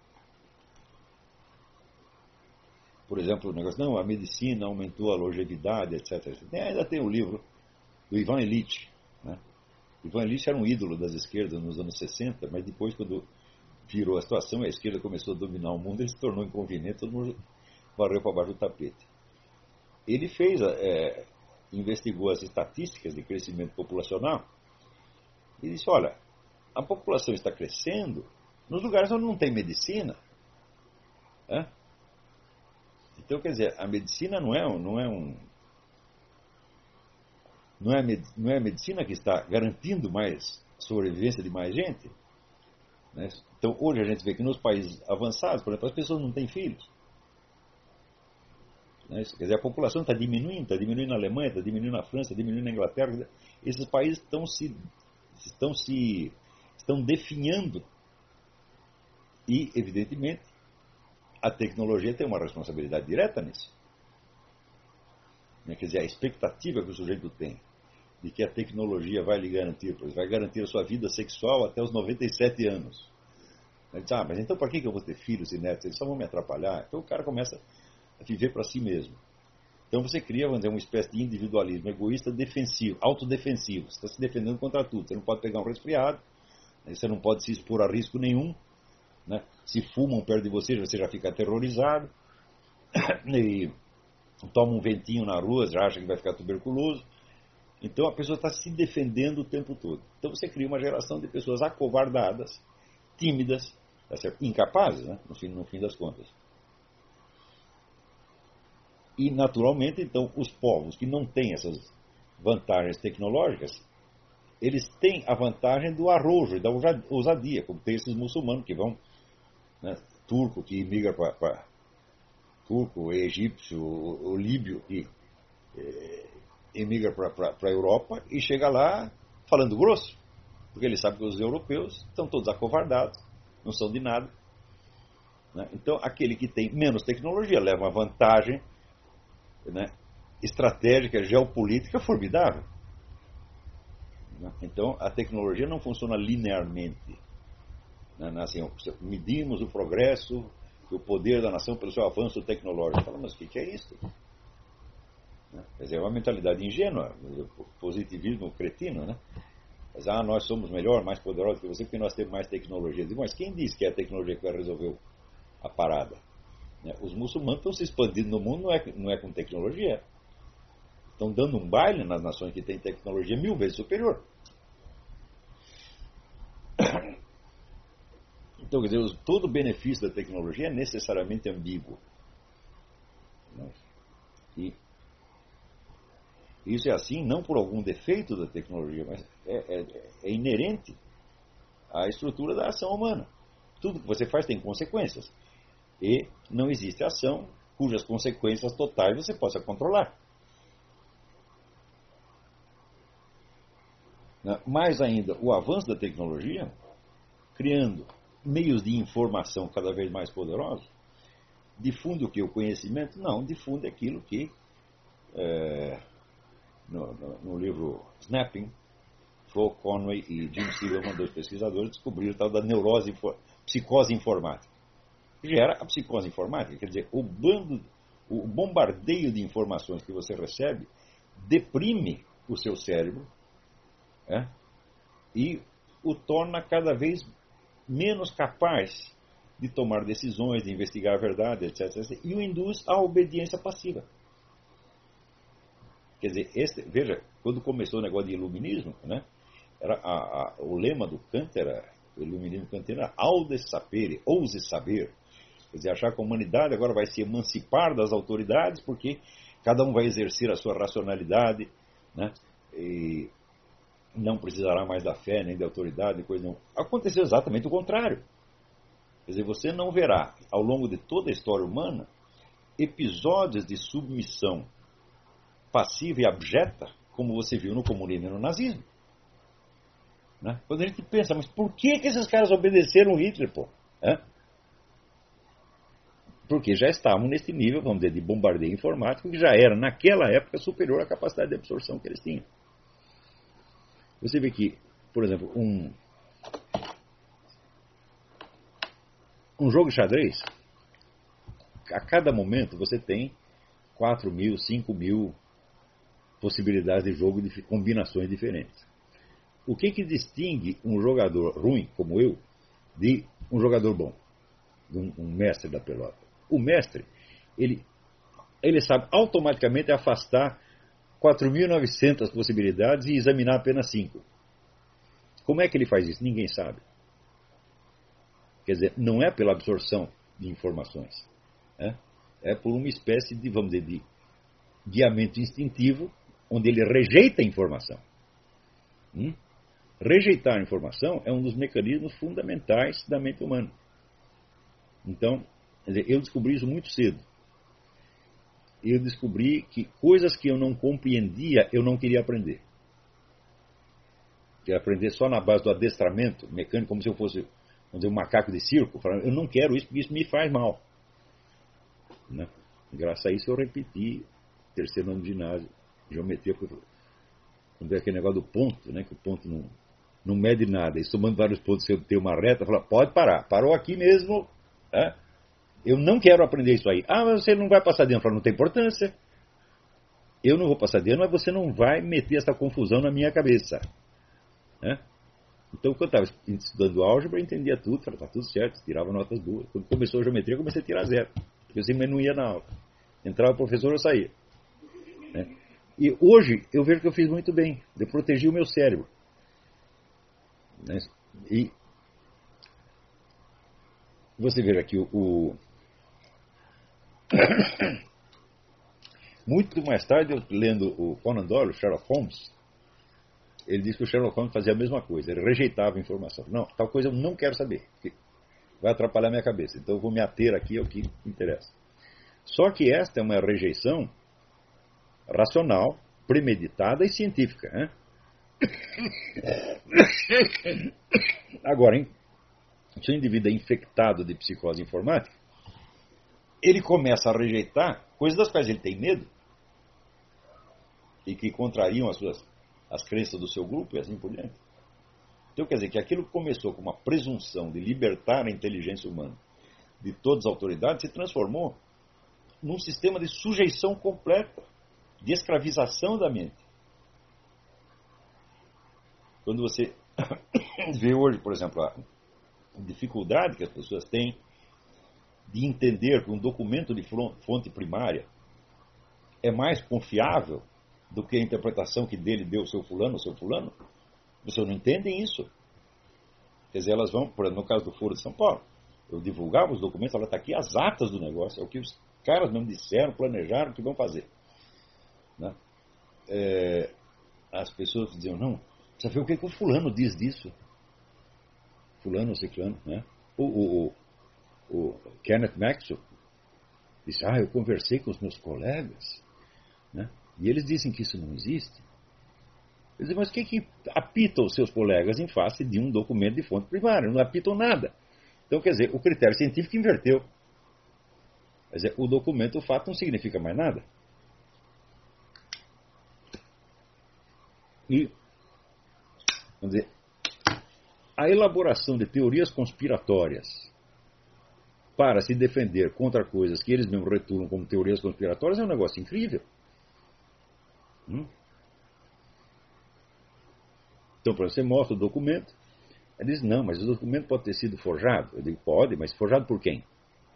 por exemplo, o negócio, não, a medicina aumentou a longevidade, etc. Ainda tem o livro do Ivan Illich, né? Ivan Illich era um ídolo das esquerdas nos anos 60, mas depois, quando virou a situação, a esquerda começou a dominar o mundo, ele se tornou inconveniente, todo mundo varreu para baixo do tapete. Ele investigou as estatísticas de crescimento populacional e disse, olha, a população está crescendo nos lugares onde não tem medicina, né? Então, quer dizer, a medicina não é a medicina que está garantindo mais sobrevivência de mais gente, né? Então, hoje a gente vê que nos países avançados, por exemplo, as pessoas não têm filhos, né? Quer dizer, a população está diminuindo na Alemanha, está diminuindo na França, está diminuindo na Inglaterra. Esses países estão definhando e, evidentemente, a tecnologia tem uma responsabilidade direta nisso, né? Quer dizer, a expectativa que o sujeito tem de que a tecnologia vai lhe garantir, vai garantir a sua vida sexual até os 97 anos. Ele diz, mas então para que eu vou ter filhos e netos? Eles só vão me atrapalhar. Então o cara começa a viver para si mesmo. Então você cria, vamos dizer, uma espécie de individualismo egoísta defensivo, autodefensivo. Você está se defendendo contra tudo. Você não pode pegar um resfriado, você não pode se expor a risco nenhum, né? Se fumam perto de você já fica aterrorizado, e toma um ventinho na rua, já acha que vai ficar tuberculoso. Então a pessoa está se defendendo o tempo todo. Então você cria uma geração de pessoas acovardadas, tímidas, incapazes, né? no fim das contas. E naturalmente, então, os povos que não têm essas vantagens tecnológicas, eles têm a vantagem do arrojo e da ousadia, como tem esses muçulmanos que vão, né, turco que imigra para turco, egípcio, o líbio que emigra para a Europa e chega lá falando grosso, porque ele sabe que os europeus estão todos acovardados, não são de nada, né? Então, aquele que tem menos tecnologia leva uma vantagem, né, estratégica, geopolítica formidável. Então, a tecnologia não funciona linearmente. Assim, medimos o progresso, o poder da nação pelo seu avanço tecnológico. Fala, mas o que é isso? Quer dizer, é uma mentalidade ingênua, positivismo cretino, né? Mas, nós somos melhor, mais poderosos que você porque nós temos mais tecnologia. Mas quem disse que é a tecnologia que vai resolver a parada? Os muçulmanos estão se expandindo no mundo, não é com tecnologia. Estão dando um baile nas nações que têm tecnologia 1000 vezes superior. Então, quer dizer, todo o benefício da tecnologia é necessariamente ambíguo. E isso é assim não por algum defeito da tecnologia, mas é inerente à estrutura da ação humana. Tudo que você faz tem consequências. E não existe ação cujas consequências totais você possa controlar. Mais ainda, o avanço da tecnologia, criando meios de informação cada vez mais poderosos, difunde o que? O conhecimento? Não, difunde aquilo que no livro Snapping, Flo Conway e Jim Silverman, dois pesquisadores, descobriram o tal da psicose informática. Gera a psicose informática, quer dizer, o bombardeio de informações que você recebe deprime o seu cérebro, e o torna cada vez menos capaz de tomar decisões, de investigar a verdade, etc. E o induz à obediência passiva. Quer dizer, veja, quando começou o negócio de iluminismo, né, o lema do Kant era, o iluminismo kantiano era aude sapere, ouse saber. Quer dizer, achar que a humanidade agora vai se emancipar das autoridades porque cada um vai exercer a sua racionalidade, né, e não precisará mais da fé, nem da autoridade, coisa não. Aconteceu exatamente o contrário. Quer dizer, você não verá, ao longo de toda a história humana, episódios de submissão passiva e abjeta, como você viu no comunismo e no nazismo. Né? Quando a gente pensa, mas por que esses caras obedeceram Hitler, pô? Porque já estavam nesse nível, vamos dizer, de bombardeio informático, que já era, naquela época, superior à capacidade de absorção que eles tinham. Você vê que, por exemplo, um jogo de xadrez, a cada momento você tem 4.000, 5.000 possibilidades de jogo de combinações diferentes. O que distingue um jogador ruim, como eu, de um jogador bom, de um mestre da pelota? O mestre, ele sabe automaticamente afastar 4.900 possibilidades e examinar apenas 5. Como é que ele faz isso? Ninguém sabe. Quer dizer, não é pela absorção de informações. É por uma espécie de, vamos dizer, de guiamento instintivo, onde ele rejeita a informação. Rejeitar a informação é um dos mecanismos fundamentais da mente humana. Então, quer dizer, eu descobri isso muito cedo. Eu descobri que coisas que eu não compreendia, eu não queria aprender. Queria aprender só na base do adestramento mecânico, como se eu fosse, vamos dizer, um macaco de circo. Eu não quero isso, porque isso me faz mal. Né? Graças a isso eu repeti terceiro ano de ginásio, geometria, quando é aquele negócio do ponto, né, que o ponto não mede nada. E somando vários pontos, se eu tenho uma reta, fala, pode parar. Parou aqui mesmo. Eu não quero aprender isso aí. Mas você não vai passar de ano. Fala, não tem importância. Eu não vou passar de ano, mas você não vai meter essa confusão na minha cabeça. Então, quando eu estava estudando álgebra, eu entendia tudo. Falei, tá tudo certo, tirava notas boas. Quando começou a geometria, eu comecei a tirar 0. Porque eu sempre não ia na aula. Entrava o professor, eu saía. E hoje, eu vejo que eu fiz muito bem. Eu protegi o meu cérebro. E você veja aqui muito mais tarde, eu lendo o Conan Doyle, Sherlock Holmes, Ele disse que o Sherlock Holmes fazia a mesma coisa, ele rejeitava a informação. Não, tal coisa eu não quero saber, vai atrapalhar minha cabeça, então eu vou me ater aqui ao que interessa. Só que esta é uma rejeição racional, premeditada e científica. Né? Agora, se o indivíduo é infectado de psicose informática, ele começa a rejeitar coisas das quais ele tem medo e que contrariam as crenças do seu grupo e assim por diante. Então, quer dizer que aquilo que começou com uma presunção de libertar a inteligência humana de todas as autoridades se transformou num sistema de sujeição completa, de escravização da mente. Quando você vê hoje, por exemplo, a dificuldade que as pessoas têm de entender que um documento de fonte primária é mais confiável do que a interpretação que dele deu o seu fulano, vocês não entendem isso. Quer dizer, elas vão, por exemplo, no caso do Foro de São Paulo, eu divulgava os documentos, ela está aqui as atas do negócio, é o que os caras mesmo disseram, planejaram, o que vão fazer. Né? As pessoas diziam, não, precisa ver o que o fulano diz disso. Fulano ou ciclano, né? O Kenneth Maxwell disse, eu conversei com os meus colegas, né? E eles dizem que isso não existe. Eu disse, mas o que apita os seus colegas em face de um documento de fonte primária? Não apitam nada. Então, quer dizer, o critério científico inverteu. Quer dizer, o documento, o fato, não significa mais nada. E, vamos dizer, a elaboração de teorias conspiratórias para se defender contra coisas que eles mesmos retulam como teorias conspiratórias é um negócio incrível. Então, para você mostra o documento, ele diz, não, mas o documento pode ter sido forjado. Eu digo, pode, mas forjado por quem?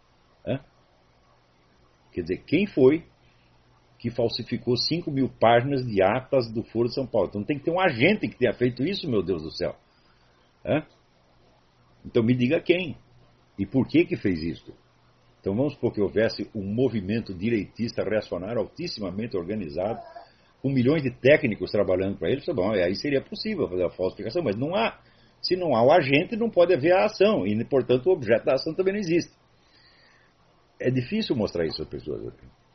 Quer dizer, quem foi que falsificou 5.000 páginas de atas do Foro de São Paulo? Então tem que ter um agente que tenha feito isso, meu Deus do céu. Então me diga quem e por que fez isso. Então vamos supor que houvesse um movimento direitista reacionário altissimamente organizado, com milhões de técnicos trabalhando para ele. Bom, aí seria possível fazer a falsificação, mas não há. Se não há o agente, não pode haver a ação e, portanto, o objeto da ação também não existe. É difícil mostrar isso às pessoas.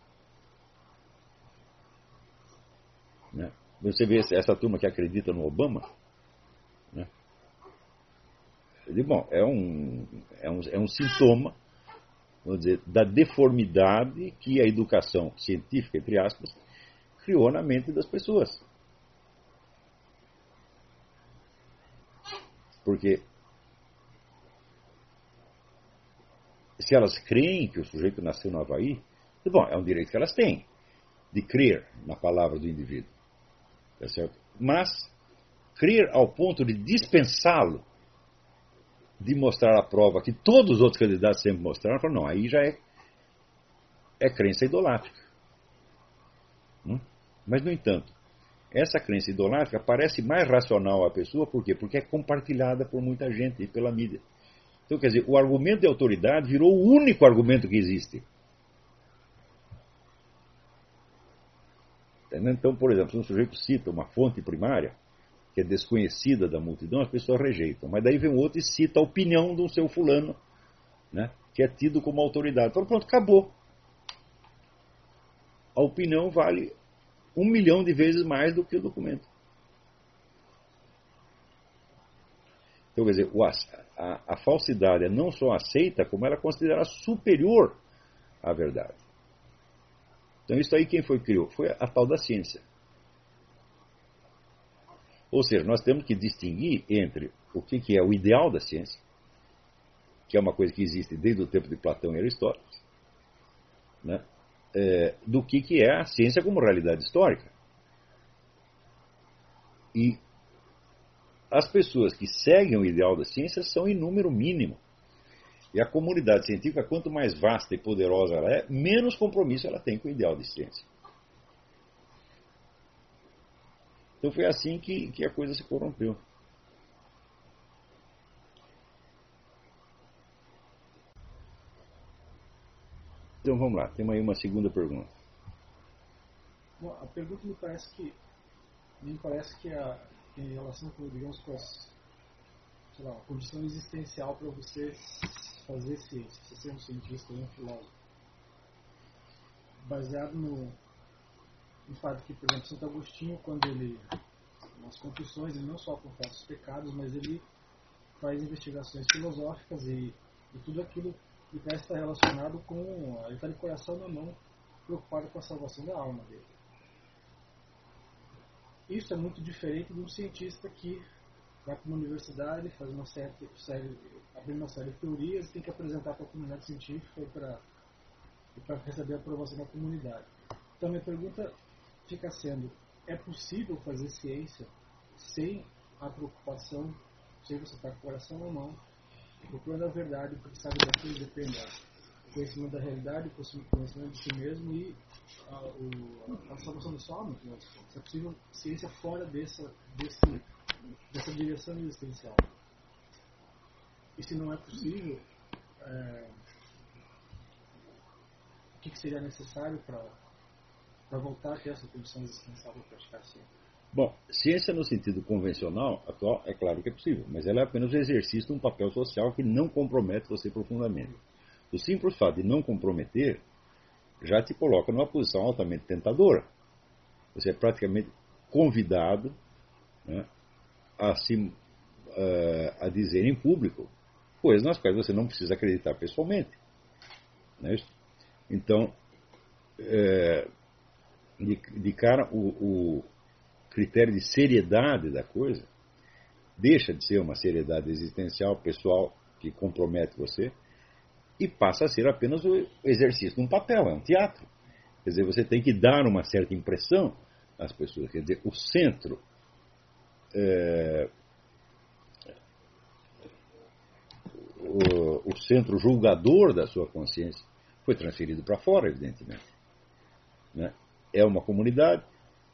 Né? Você vê essa turma que acredita no Obama, né? Eu digo, bom, é um sintoma, vamos dizer, da deformidade que a educação científica, entre aspas, criou na mente das pessoas. Porque se elas creem que o sujeito nasceu no Havaí, bom, é um direito que elas têm, de crer na palavra do indivíduo. Tá certo? Mas crer ao ponto de dispensá-lo de mostrar a prova que todos os outros candidatos sempre mostraram, falam, não, aí já é crença idolátrica. Mas, no entanto, essa crença idolátrica parece mais racional à pessoa, por quê? Porque é compartilhada por muita gente e pela mídia. Então, quer dizer, o argumento de autoridade virou o único argumento que existe. Então, por exemplo, se um sujeito cita uma fonte primária, que é desconhecida da multidão, as pessoas rejeitam. Mas daí vem um outro e cita a opinião do seu fulano, né, que é tido como autoridade. Então, pronto, acabou. A opinião vale 1 milhão de vezes mais do que o documento. Então, quer dizer, a falsidade é não só aceita, como ela é considerada superior à verdade. Então, isso aí quem foi que criou? Foi a tal da ciência. Ou seja, nós temos que distinguir entre o que é o ideal da ciência, que é uma coisa que existe desde o tempo de Platão e Aristóteles, né, do que é a ciência como realidade histórica. E as pessoas que seguem o ideal da ciência são em número mínimo. E a comunidade científica, quanto mais vasta e poderosa ela é, menos compromisso ela tem com o ideal de ciência. Então foi assim que a coisa se corrompeu. Então vamos lá, temos aí uma segunda pergunta. Bom, a pergunta me parece que em relação com, digamos, com as, sei lá, a condição existencial para você fazer ciência, você ser um cientista e um filósofo, baseado no fato que, por exemplo, Santo Agostinho, quando ele, nas Confissões, ele não só confessa os pecados, mas ele faz investigações filosóficas e tudo aquilo que parece estar relacionado com, ele está de coração na mão, preocupado com a salvação da alma dele. Isso é muito diferente de um cientista que vai para uma universidade, faz uma série, abre uma série de teorias e tem que apresentar para a comunidade científica e para receber a aprovação da comunidade. Então, minha pergunta fica sendo, é possível fazer ciência sem a preocupação, sem você estar com o coração na mão, procurando a verdade, porque sabe daquilo depende do conhecimento da realidade, o conhecimento de si mesmo e a salvação da sua alma? É possível ciência fora dessa direção existencial. E se não é possível, o que seria necessário para voltar a ter essa condição existencial para praticar a ciência? Bom, ciência no sentido convencional atual é claro que é possível, mas ela é apenas o exercício de um papel social que não compromete você profundamente. O simples fato de não comprometer já te coloca numa posição altamente tentadora. Você é praticamente convidado, né, a dizer em público coisas nas quais você não precisa acreditar pessoalmente. Não é isso? Então, de cara, o critério de seriedade da coisa deixa de ser uma seriedade existencial, pessoal, que compromete você, e passa a ser apenas o exercício de um papel, é um teatro. Quer dizer, você tem que dar uma certa impressão às pessoas. Quer dizer, o centro o centro julgador da sua consciência foi transferido para fora, evidentemente. Né? É uma comunidade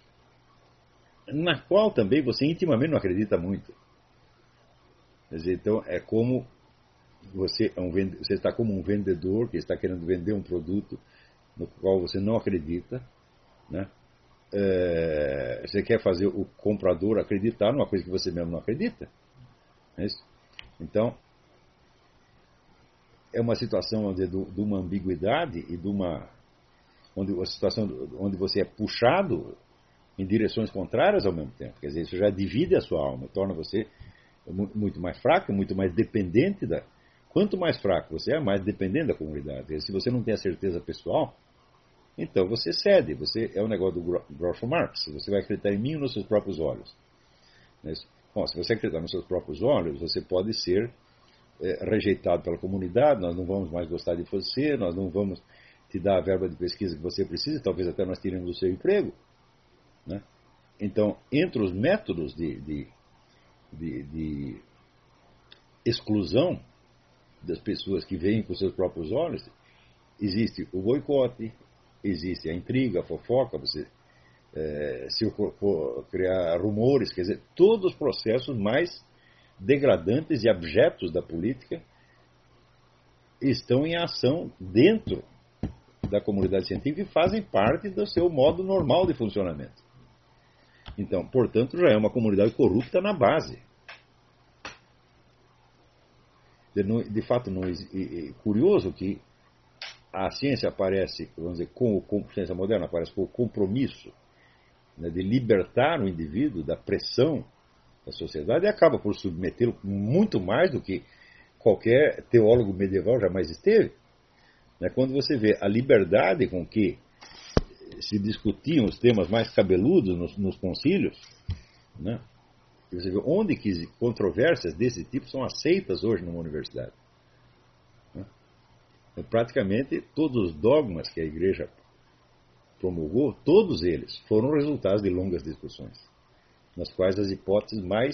na qual também você intimamente não acredita muito. Quer dizer, então é como você está como um vendedor que está querendo vender um produto no qual você não acredita, né? Você quer fazer o comprador acreditar numa coisa que você mesmo não acredita. É isso? Então, é uma situação de uma ambiguidade e uma situação onde você é puxado em direções contrárias ao mesmo tempo. Quer dizer, isso já divide a sua alma, torna você muito mais fraco, muito mais dependente da... Quanto mais fraco você é, mais dependente da comunidade. Se você não tem a certeza pessoal, então você cede. Você é o negócio do Groucho Marx. Você vai acreditar em mim ou nos seus próprios olhos. Bom, se você acreditar nos seus próprios olhos, você pode ser rejeitado pela comunidade, nós não vamos mais gostar de você, nós não vamos te dar a verba de pesquisa que você precisa, talvez até nós tiremos o seu emprego. Né? Então, entre os métodos de exclusão das pessoas que veem com seus próprios olhos, existe o boicote, existe a intriga, a fofoca, você criar rumores, quer dizer, todos os processos mais degradantes e abjetos da política estão em ação dentro da comunidade científica e fazem parte do seu modo normal de funcionamento. Então, portanto, já é uma comunidade corrupta na base. De fato, é curioso que a ciência aparece, vamos dizer, a ciência moderna aparece com o compromisso, né, de libertar o indivíduo da pressão da sociedade e acaba por submetê-lo muito mais do que qualquer teólogo medieval jamais esteve. Né? Quando você vê a liberdade com que se discutiam os temas mais cabeludos nos concílios, né? E você vê onde que controvérsias desse tipo são aceitas hoje numa universidade. Né? Então, praticamente todos os dogmas que a Igreja promulgou, todos eles foram resultados de longas discussões, nas quais as hipóteses mais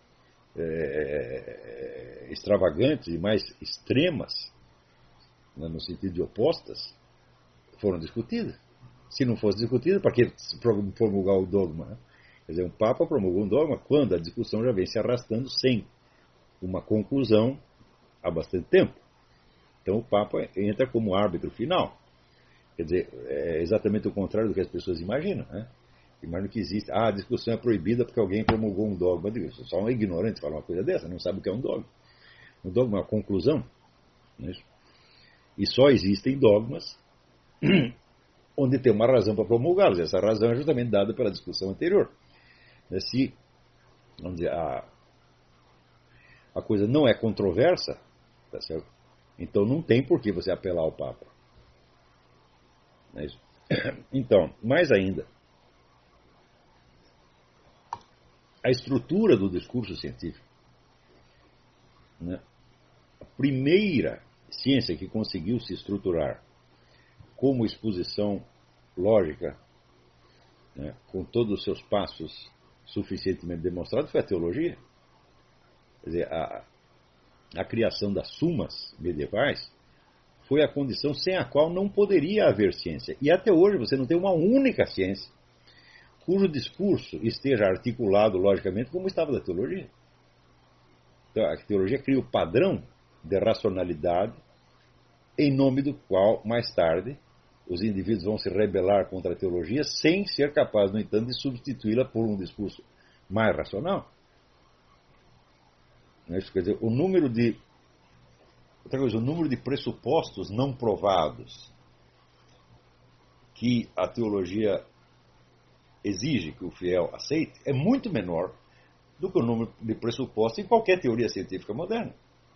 extravagantes e mais extremas, né, no sentido de opostas, foram discutidas. Se não fosse discutido, para que promulgar o dogma? Né? Quer dizer, um Papa promulgou um dogma quando a discussão já vem se arrastando sem uma conclusão há bastante tempo. Então o Papa entra como árbitro final. Quer dizer, é exatamente o contrário do que as pessoas imaginam. Né? Imagina que existe. A discussão é proibida porque alguém promulgou um dogma. Eu digo, só um ignorante fala uma coisa dessa, não sabe o que é um dogma. Um dogma é uma conclusão. Não é isso? E só existem dogmas onde tem uma razão para promulgá-los. Essa razão é justamente dada pela discussão anterior. Se, vamos dizer, a coisa não é controversa, tá certo? Então não tem por que você apelar ao Papa. Não é isso? Então, mais ainda, a estrutura do discurso científico, né? A primeira ciência que conseguiu se estruturar como exposição lógica, né, com todos os seus passos suficientemente demonstrados, foi a teologia. Quer dizer, a criação das sumas medievais foi a condição sem a qual não poderia haver ciência. E até hoje você não tem uma única ciência cujo discurso esteja articulado logicamente como estava da teologia. Então, a teologia cria o padrão de racionalidade em nome do qual, mais tarde, os indivíduos vão se rebelar contra a teologia sem ser capazes, no entanto, de substituí-la por um discurso mais racional. Isso quer dizer, o número de pressupostos não provados que a teologia exige que o fiel aceite é muito menor do que o número de pressupostos em qualquer teoria científica moderna.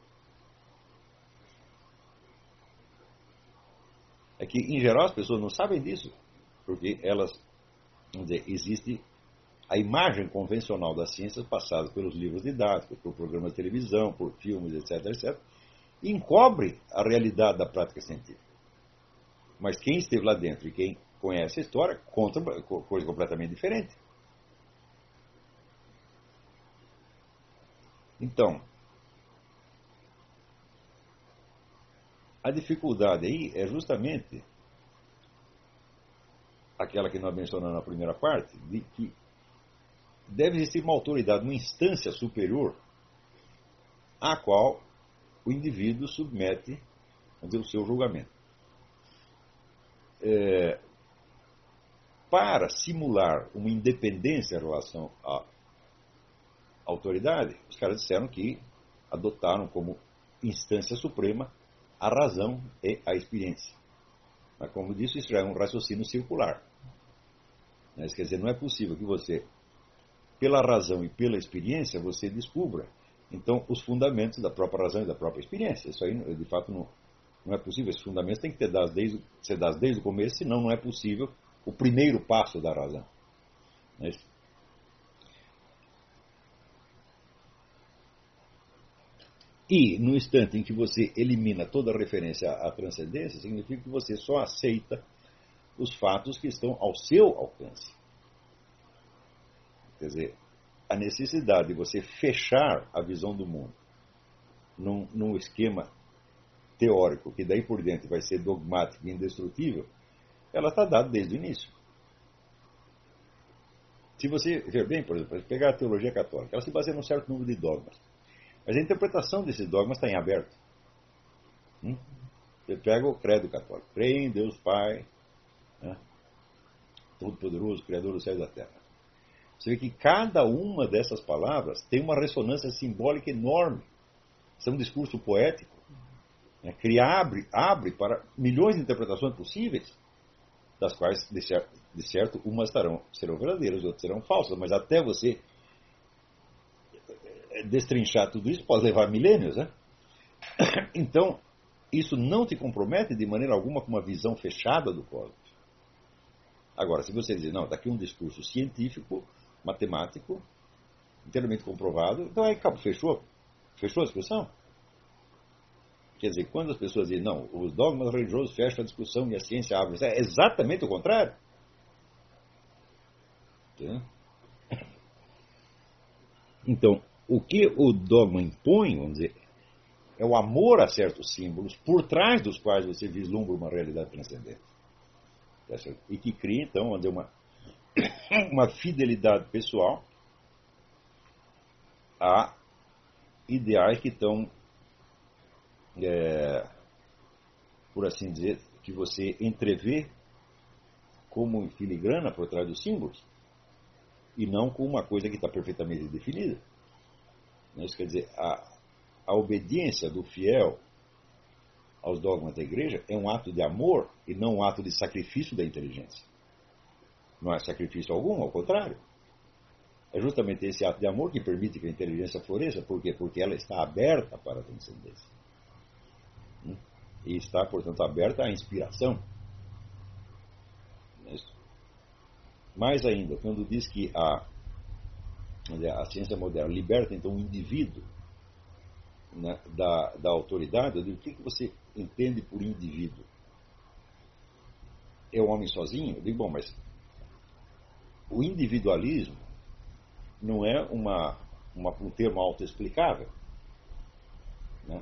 É que, em geral, as pessoas não sabem disso, porque elas, vamos dizer, existe a imagem convencional das ciências passadas pelos livros didáticos, por programas de televisão, por filmes, etc., etc., e encobre a realidade da prática científica. Mas quem esteve lá dentro e quem conhece a história conta coisa completamente diferente. Então, a dificuldade aí é justamente aquela que nós mencionamos na primeira parte, de que deve existir uma autoridade, uma instância superior à qual o indivíduo submete, vamos dizer, o seu julgamento. Para simular uma independência em relação à autoridade, os caras disseram que adotaram como instância suprema a razão e a experiência. Mas, como disse, isso já é um raciocínio circular. Mas, quer dizer, não é possível que você, pela razão e pela experiência, você descubra, então, os fundamentos da própria razão e da própria experiência. Isso aí, de fato, não é possível. Esses fundamentos têm que ser dados desde o começo, senão não é possível o primeiro passo da razão. Não é isso? E, no instante em que você elimina toda referência à transcendência, significa que você só aceita os fatos que estão ao seu alcance. Quer dizer, a necessidade de você fechar a visão do mundo num esquema teórico, que daí por diante vai ser dogmático e indestrutível, ela está dada desde o início. Se você ver bem, por exemplo, pegar a teologia católica, ela se baseia num certo número de dogmas. Mas a interpretação desses dogmas está em aberto. Você pega o credo católico. Crê em Deus Pai, né, Todo-Poderoso, Criador dos céus e da terra. Você vê que cada uma dessas palavras tem uma ressonância simbólica enorme. Isso é um discurso poético, né, que abre para milhões de interpretações possíveis, das quais, de certo, umas serão verdadeiras, outras serão falsas. Mas até você destrinchar tudo isso pode levar milênios, né? Então, isso não te compromete de maneira alguma com uma visão fechada do cosmos. Agora, se você dizer, não, está aqui um discurso científico, matemático, inteiramente comprovado, então aí fechou a discussão. Quer dizer, quando as pessoas dizem, não, os dogmas religiosos fecham a discussão e a ciência abre, é exatamente o contrário. Então, o que o dogma impõe, vamos dizer, é o amor a certos símbolos por trás dos quais você vislumbra uma realidade transcendente. E que cria, então, vamos dizer, uma fidelidade pessoal a ideais que estão, por assim dizer, que você entrevê como em filigrana por trás dos símbolos, e não com uma coisa que está perfeitamente definida. Isso quer dizer, a obediência do fiel aos dogmas da igreja é um ato de amor e não um ato de sacrifício da inteligência. Não é sacrifício algum, ao contrário. É justamente esse ato de amor que permite que a inteligência floresça. Por quê? Porque ela está aberta para a transcendência. E está, portanto, aberta à inspiração. Mais ainda, quando diz que a ciência moderna liberta, então, o indivíduo, né, da autoridade, eu digo, o que você entende por indivíduo? É o homem sozinho? Eu digo, bom, mas o individualismo não é um termo autoexplicável. Né?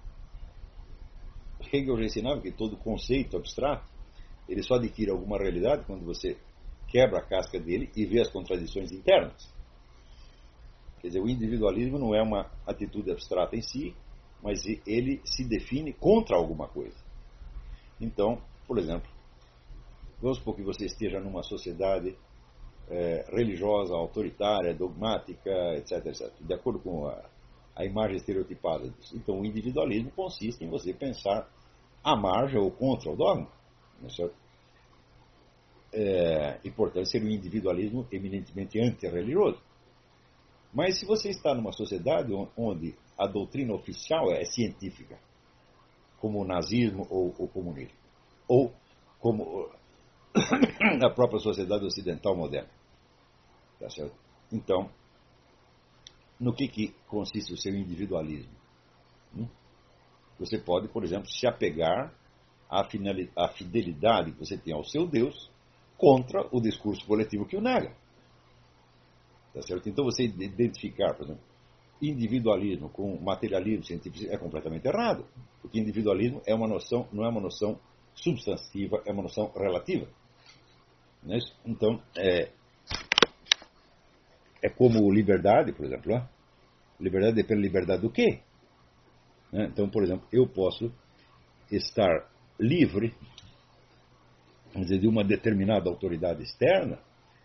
Hegel já ensinava que todo conceito abstrato ele só adquire alguma realidade quando você quebra a casca dele e vê as contradições internas. Quer dizer, o individualismo não é uma atitude abstrata em si, mas ele se define contra alguma coisa. Então, por exemplo, vamos supor que você esteja numa sociedade religiosa, autoritária, dogmática, etc, etc, de acordo com a imagem estereotipada disso. Então, o individualismo consiste em você pensar à margem ou contra o dogma, não é certo? E, portanto, ser um individualismo eminentemente antirreligioso. Mas se você está numa sociedade onde a doutrina oficial é científica, como o nazismo ou o comunismo, ou como a própria sociedade ocidental moderna, tá certo? Então, no que consiste o seu individualismo? Você pode, por exemplo, se apegar à fidelidade que você tem ao seu Deus contra o discurso coletivo que o nega. Tá certo? Então, você identificar, por exemplo, individualismo com materialismo científico é completamente errado, porque individualismo é uma noção, não é uma noção substantiva, é uma noção relativa. Não é isso? Então, é como liberdade, por exemplo. Né? Liberdade depende da liberdade do quê? Né? Então, por exemplo, eu posso estar livre, vamos dizer, de uma determinada autoridade externa,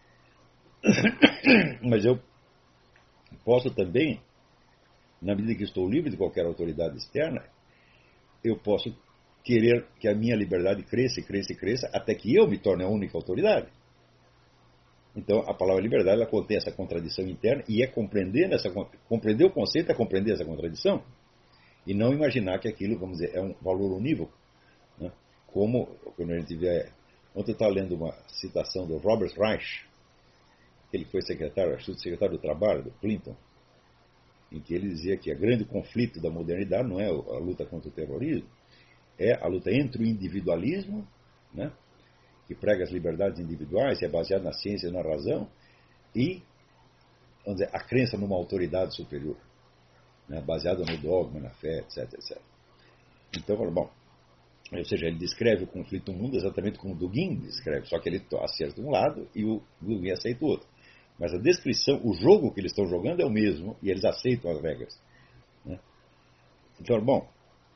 mas eu posso também, na medida que estou livre de qualquer autoridade externa, eu posso querer que a minha liberdade cresça, até que eu me torne a única autoridade. Então, a palavra liberdade, ela contém essa contradição interna, e é compreender o conceito é compreender essa contradição, e não imaginar que aquilo, vamos dizer, é um valor unívoco. Né? Como, quando a gente vê... Ontem eu estava lendo uma citação do Robert Reich, ele foi secretário do Trabalho, do Clinton, em que ele dizia que o grande conflito da modernidade não é a luta contra o terrorismo, é a luta entre o individualismo, né, que prega as liberdades individuais, é baseado na ciência e na razão, e, vamos dizer, a crença numa autoridade superior, né, baseada no dogma, na fé, etc, etc. Então, bom, ou seja, ele descreve o conflito no mundo exatamente como o Dugin descreve, só que ele acerta um lado e o Dugin aceita o outro. Mas a descrição, o jogo que eles estão jogando é o mesmo, e eles aceitam as regras. Né? Então, bom.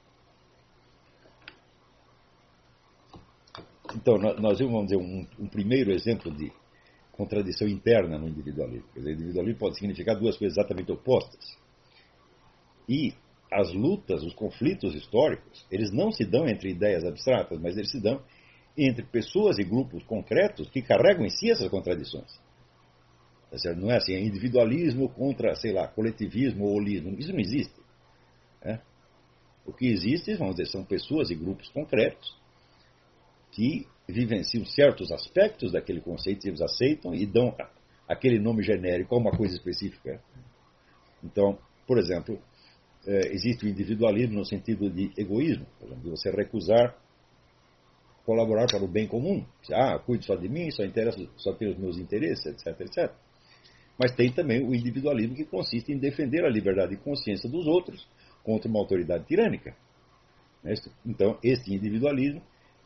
Então, nós vamos dizer, um primeiro exemplo de contradição interna no individualismo. Quer dizer, o individualismo pode significar duas coisas exatamente opostas. E as lutas, os conflitos históricos, eles não se dão entre ideias abstratas, mas eles se dão entre pessoas e grupos concretos que carregam em si essas contradições. Não é assim, é individualismo contra, sei lá, coletivismo ou holismo. Isso não existe. Né? O que existe, vamos dizer, são pessoas e grupos concretos que vivenciam certos aspectos daquele conceito e eles aceitam e dão aquele nome genérico a uma coisa específica. Então, por exemplo, existe o individualismo no sentido de egoísmo, por exemplo, de você recusar colaborar para o bem comum. Cuido só de mim, só tenho os meus interesses, etc, etc. Mas tem também o individualismo que consiste em defender a liberdade de consciência dos outros contra uma autoridade tirânica. Então, este individualismo,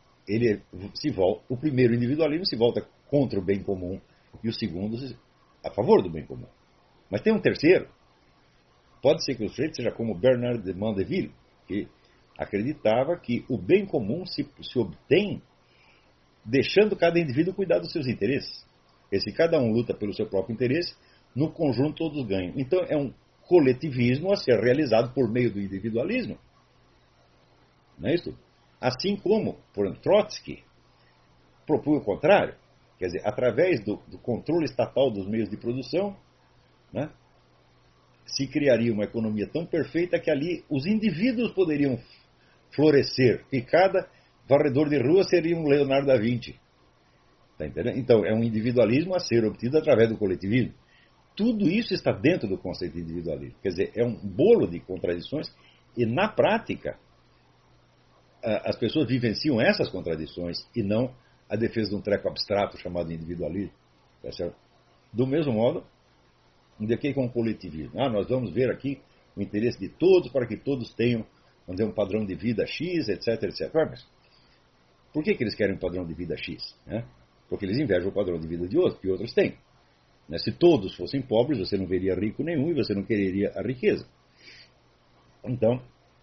o primeiro individualismo se volta contra o bem comum e o segundo a favor do bem comum. Mas tem um terceiro. Pode ser que o sujeito seja como Bernard de Mandeville, que acreditava que o bem comum se obtém deixando cada indivíduo cuidar dos seus interesses. Porque se cada um luta pelo seu próprio interesse, no conjunto todos ganham. Então é um coletivismo a ser realizado por meio do individualismo. Não é isso? Assim como, por exemplo, Trotsky propunha o contrário. Quer dizer, através do controle estatal dos meios de produção, né, se criaria uma economia tão perfeita que ali os indivíduos poderiam florescer, e cada varredor de rua seria um Leonardo da Vinci. Tá entendendo? Então, é um individualismo a ser obtido através do coletivismo. Tudo isso está dentro do conceito de individualismo. Quer dizer, é um bolo de contradições e, na prática, as pessoas vivenciam essas contradições e não a defesa de um treco abstrato chamado individualismo. Tá certo? Do mesmo modo, indiquei com o coletivismo. Nós vamos ver aqui o interesse de todos para que todos tenham, vamos dizer, um padrão de vida X, etc, etc. Mas por que eles querem um padrão de vida X? Porque eles invejam o padrão de vida de outros, que outros têm. Se todos fossem pobres, você não veria rico nenhum e você não quereria a riqueza. Então,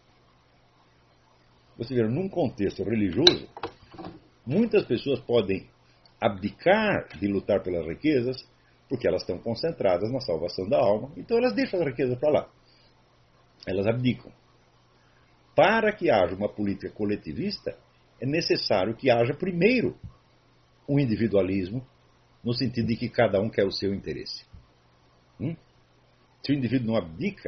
você vê, num contexto religioso, muitas pessoas podem abdicar de lutar pelas riquezas porque elas estão concentradas na salvação da alma, então elas deixam a riqueza para lá. Elas abdicam. Para que haja uma política coletivista, é necessário que haja primeiro um individualismo, no sentido de que cada um quer o seu interesse. Se o indivíduo não abdica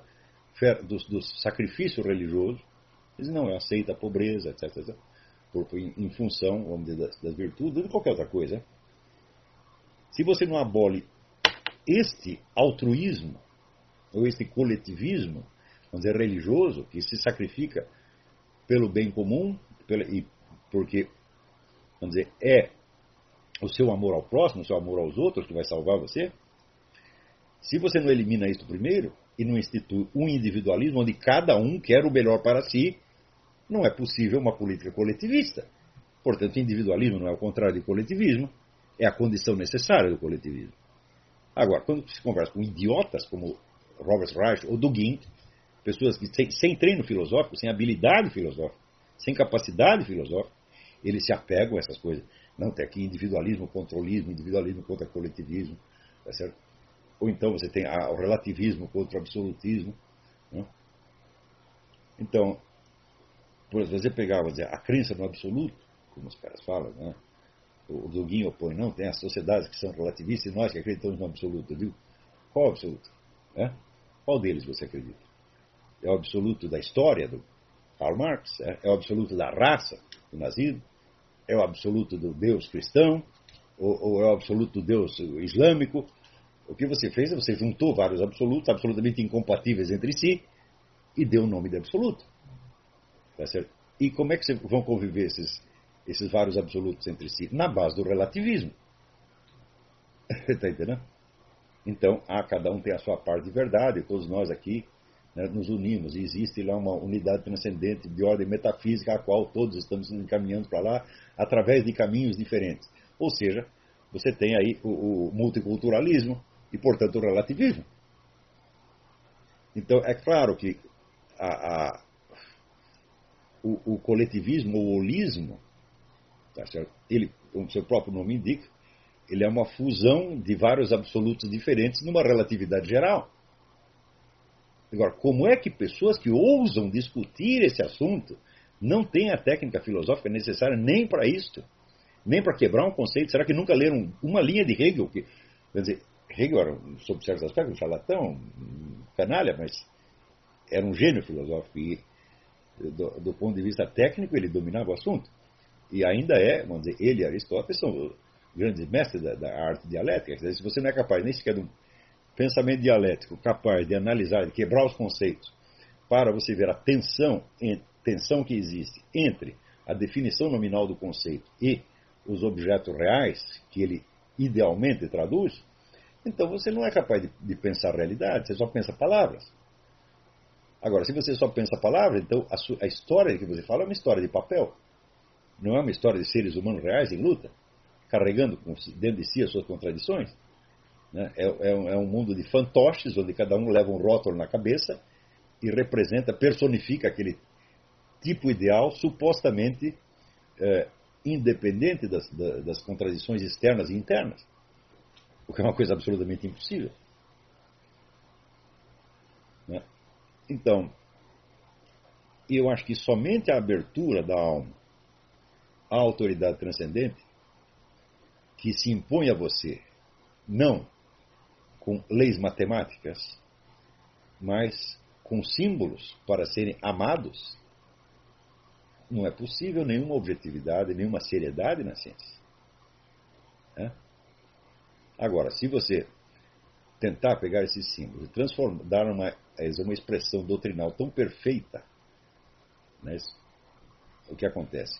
do sacrifício religioso, ele não aceita a pobreza, etc, etc, em função, vamos dizer, das virtudes ou de qualquer outra coisa. Se você não abole este altruísmo, ou este coletivismo, vamos dizer, religioso, que se sacrifica pelo bem comum, porque, vamos dizer, é o seu amor ao próximo, o seu amor aos outros que vai salvar você. Se você não elimina isso primeiro e não institui um individualismo onde cada um quer o melhor para si, não é possível uma política coletivista. Portanto, individualismo não é o contrário de coletivismo, é a condição necessária do coletivismo. Agora, quando se conversa com idiotas como Robert Reich ou Dugin, pessoas que sem treino filosófico, sem habilidade filosófica, sem capacidade filosófica, eles se apegam a essas coisas. Não, tem aqui individualismo, controlismo, individualismo contra coletivismo, tá certo? Ou então você tem o relativismo contra o absolutismo. Né? Então, por exemplo, você pegava a crença no absoluto, como os caras falam, né? O Dugin opõe, não, tem as sociedades que são relativistas e nós que acreditamos no absoluto. Eu digo, qual é o absoluto? Qual deles você acredita? É o absoluto da história do Karl Marx? É o absoluto da raça do nazismo? É o absoluto do Deus cristão? Ou é o absoluto do Deus islâmico? O que você fez é você juntou vários absolutos, absolutamente incompatíveis entre si, e deu o nome de absoluto. Tá certo? E como é que vão conviver esses vários absolutos entre si? Na base do relativismo. Está entendendo? Então, cada um tem a sua parte de verdade, todos nós aqui, né, nos unimos, e existe lá uma unidade transcendente de ordem metafísica, a qual todos estamos encaminhando para lá, através de caminhos diferentes. Ou seja, você tem aí o multiculturalismo e, portanto, o relativismo. Então, é claro que o coletivismo, o holismo, tá certo? Ele, como seu próprio nome indica, ele é uma fusão de vários absolutos diferentes numa relatividade geral. Agora, como é que pessoas que ousam discutir esse assunto não têm a técnica filosófica necessária nem para isto, nem para quebrar um conceito? Será que nunca leram uma linha de Hegel? Quer dizer, Hegel era, sob certos aspectos, um charlatão, um canalha, mas era um gênio filosófico e, do ponto de vista técnico, ele dominava o assunto. E ainda vamos dizer, ele e Aristóteles são grandes mestres da arte dialética. Quer dizer, se você não é capaz nem sequer de um pensamento dialético capaz de analisar, de quebrar os conceitos, para você ver a tensão que existe entre a definição nominal do conceito e os objetos reais que ele idealmente traduz, então você não é capaz de pensar a realidade, você só pensa palavras. Agora, se você só pensa palavras, então a história que você fala é uma história de papel. Não é uma história de seres humanos reais em luta, carregando dentro de si as suas contradições. Né? É um mundo de fantoches, onde cada um leva um rótulo na cabeça e representa, personifica aquele tipo ideal, supostamente independente das contradições externas e internas. o que é uma coisa absolutamente impossível. Né? Então, eu acho que somente a abertura da alma à autoridade transcendente, que se impõe a você, não com leis matemáticas, mas com símbolos para serem amados, não é possível nenhuma objetividade, nenhuma seriedade na ciência. Né? Agora, se você tentar pegar esses símbolos e transformar, dar uma expressão doutrinal tão perfeita, né, o que acontece?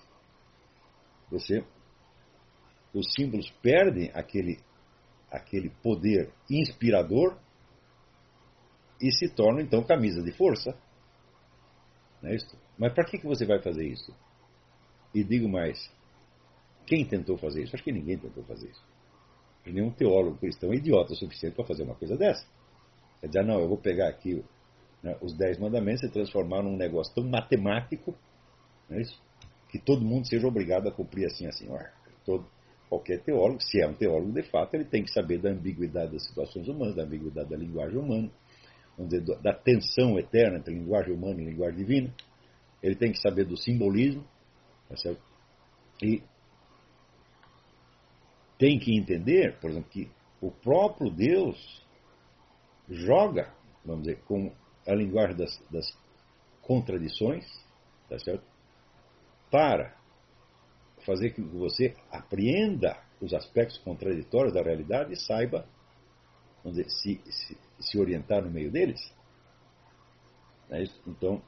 Os símbolos perdem aquele poder inspirador e se tornam, então, camisa de força. Não é isso? Mas para que você vai fazer isso? E digo mais, quem tentou fazer isso? Acho que ninguém tentou fazer isso. Nenhum teólogo cristão é idiota o suficiente para fazer uma coisa dessa. Quer dizer, não, eu vou pegar aqui, né, os 10 mandamentos e transformar num negócio tão matemático, não é isso? Que todo mundo seja obrigado a cumprir assim. Qualquer teólogo, se é um teólogo de fato, ele tem que saber da ambiguidade das situações humanas, da ambiguidade da linguagem humana, vamos dizer, da tensão eterna entre linguagem humana e linguagem divina. Ele tem que saber do simbolismo, tá certo? E tem que entender, por exemplo, que o próprio Deus joga, vamos dizer, com a linguagem das contradições, tá certo? Para fazer com que você apreenda os aspectos contraditórios da realidade e saiba, vamos dizer, se orientar no meio deles. É isso? Então,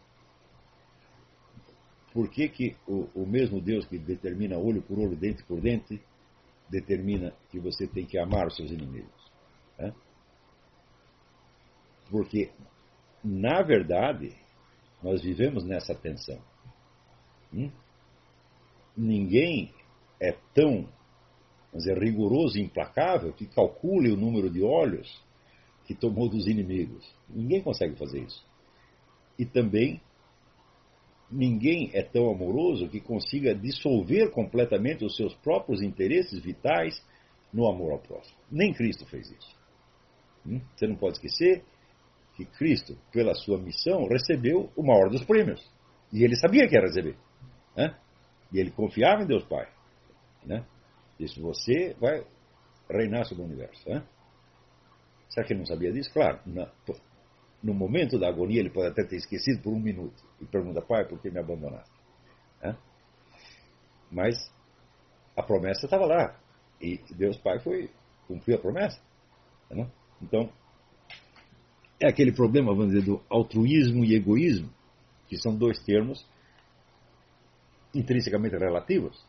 por que o mesmo Deus que determina olho por olho, dente por dente, determina que você tem que amar os seus inimigos? Né? Porque, na verdade, nós vivemos nessa tensão. Ninguém é tão, vamos dizer, rigoroso e implacável que calcule o número de olhos que tomou dos inimigos. Ninguém consegue fazer isso. E também, ninguém é tão amoroso que consiga dissolver completamente os seus próprios interesses vitais no amor ao próximo. Nem Cristo fez isso. Você não pode esquecer que Cristo, pela sua missão, recebeu o maior dos prêmios. E ele sabia que ia receber. Né? E ele confiava em Deus Pai. Né? Disse, você vai reinar sobre o universo. Né? Será que ele não sabia disso? Claro, no momento da agonia ele pode até ter esquecido por um minuto. E pergunta, Pai, por que me abandonaste? Né? Mas a promessa estava lá. E Deus Pai cumpriu a promessa. Né? Então, é aquele problema, vamos dizer, do altruísmo e egoísmo, que são dois termos intrinsecamente relativos.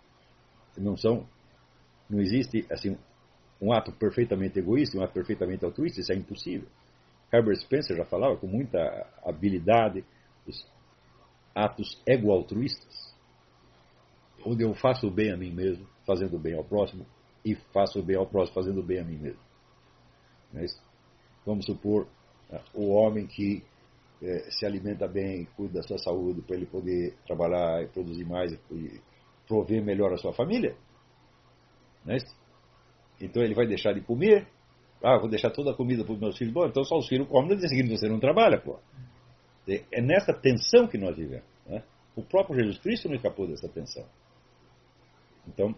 Não existe assim um ato perfeitamente egoísta e um ato perfeitamente altruísta, isso é impossível. Herbert Spencer já falava com muita habilidade os atos ego-altruístas, onde eu faço o bem a mim mesmo, fazendo o bem ao próximo, e faço o bem ao próximo, fazendo o bem a mim mesmo. Vamos supor o homem que se alimenta bem, cuida da sua saúde, para ele poder trabalhar e produzir mais e prover melhor a sua família. Então ele vai deixar de comer. Vou deixar toda a comida para os meus filhos. Bom, então só os filhos comem, no dia seguinte você não trabalha. Pô. É nessa tensão que nós vivemos. Né? O próprio Jesus Cristo não escapou dessa tensão. Então,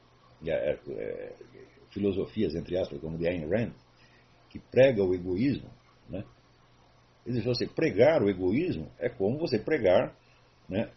filosofias, entre aspas, como de Ayn Rand, que prega o egoísmo, né? Ele diz, você pregar o egoísmo é como você pregar, né,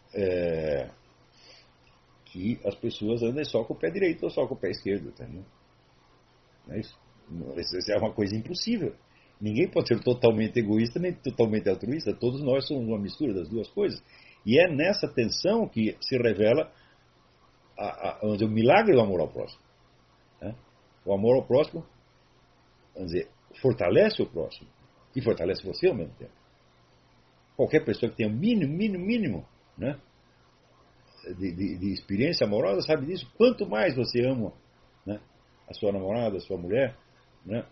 que as pessoas andem só com o pé direito ou só com o pé esquerdo. Entendeu? Não é isso? Isso é uma coisa impossível. Ninguém pode ser totalmente egoísta nem totalmente altruísta. Todos nós somos uma mistura das duas coisas. E é nessa tensão que se revela o milagre do amor ao próximo. Né? O amor ao próximo, vamos dizer, fortalece o próximo e fortalece você ao mesmo tempo. Qualquer pessoa que tenha o mínimo, né, de experiência amorosa sabe disso. Quanto mais você ama, né, a sua namorada, a sua mulher, né,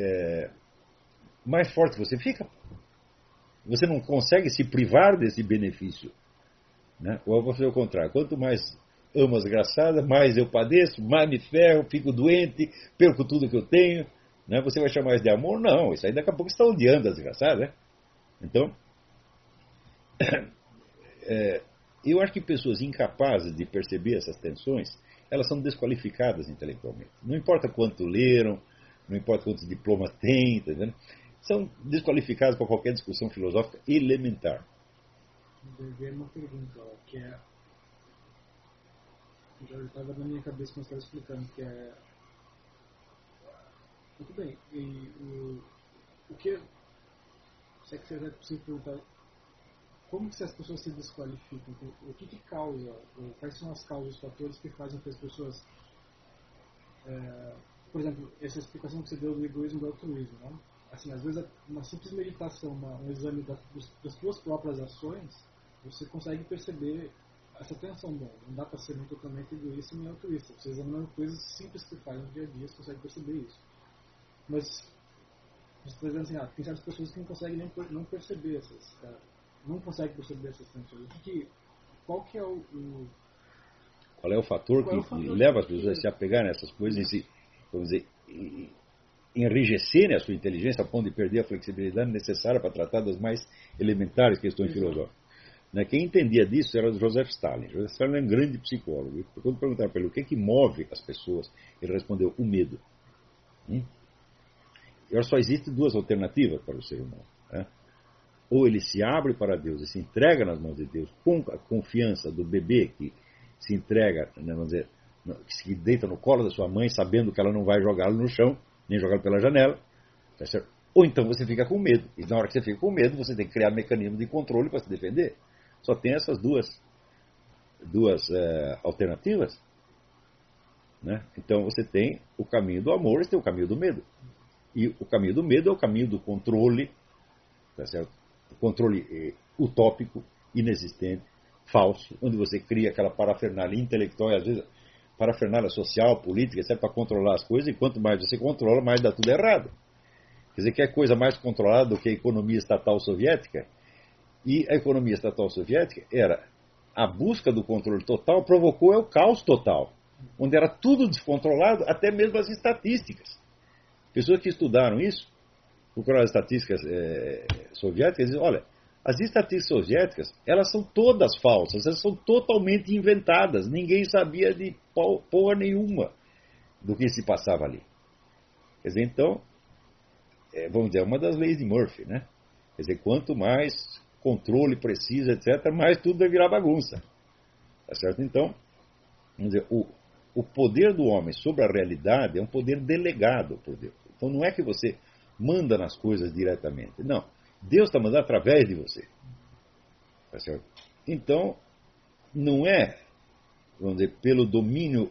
mais forte você fica. Você não consegue se privar desse benefício. Né? Ou você ao contrário, quanto mais amo a desgraçada, mais eu padeço, mais me ferro, fico doente, perco tudo que eu tenho. Né? Você vai chamar isso de amor? Não, isso aí daqui a pouco você está odiando a desgraçada. Né? Então, eu acho que pessoas incapazes de perceber essas tensões, elas são desqualificadas intelectualmente. Não importa quanto leram, não importa quantos diplomas têm, tá vendo? São desqualificadas para qualquer discussão filosófica elementar. Veio uma pergunta ó, que é. Já estava na minha cabeça quando você estava explicando, que é. Muito bem, o que. Se é que seria possível perguntar. Como que as pessoas se desqualificam? O que causa? Quais são as causas, os fatores que fazem que as pessoas. Por exemplo, essa explicação que você deu do egoísmo e do altruísmo, né? Assim, às vezes uma simples meditação, um exame das suas próprias ações, você consegue perceber essa tensão. Bom, não dá para ser nem totalmente egoísta nem altruísta. Você examinando coisas simples que faz no dia a dia, você consegue perceber isso. Mas você está dizendo assim, tem certas pessoas que não conseguem não perceber essas, não conseguem perceber essas tensões. Qual que é Qual é o fator que leva as pessoas a se apegar nessas coisas e se, vamos dizer, enrijecerem a sua inteligência a ponto de perder a flexibilidade necessária para tratar das mais elementares questões filosóficas? Né? Quem entendia disso era Joseph Stalin. Joseph Stalin é um grande psicólogo. Quando perguntaram para ele o que move as pessoas, ele respondeu: o medo. E só existem duas alternativas para o ser humano. Né? Ou ele se abre para Deus e se entrega nas mãos de Deus com a confiança do bebê que se entrega, né, vamos dizer, que se deita no colo da sua mãe sabendo que ela não vai jogá-lo no chão, nem jogá-lo pela janela. Tá certo? Ou então você fica com medo. E na hora que você fica com medo, você tem que criar mecanismo de controle para se defender. Só tem essas duas alternativas. Né? Então você tem o caminho do amor e você tem o caminho do medo. E o caminho do medo é o caminho do controle, tá certo? O controle utópico, inexistente, falso, onde você cria aquela parafernália intelectual e às vezes parafernália social, política, etc., para controlar as coisas, e quanto mais você controla, mais dá tudo errado. Quer dizer, quer coisa mais controlada do que a economia estatal soviética? E a economia estatal soviética era a busca do controle total, provocou o caos total, onde era tudo descontrolado, até mesmo as estatísticas. Pessoas que estudaram isso, procuraram as estatísticas soviéticas, dizem, olha, as estatísticas soviéticas, elas são todas falsas, elas são totalmente inventadas, ninguém sabia de porra nenhuma do que se passava ali. Quer dizer, então, vamos dizer, é uma das leis de Murphy, né? Quer dizer, quanto mais controle precisa, etc., mais tudo vai virar bagunça. Tá certo? Então, vamos dizer, o poder do homem sobre a realidade é um poder delegado por Deus. Então não é que você manda nas coisas diretamente. Não. Deus está mandando através de você. Tá certo? Então, não é, vamos dizer, pelo domínio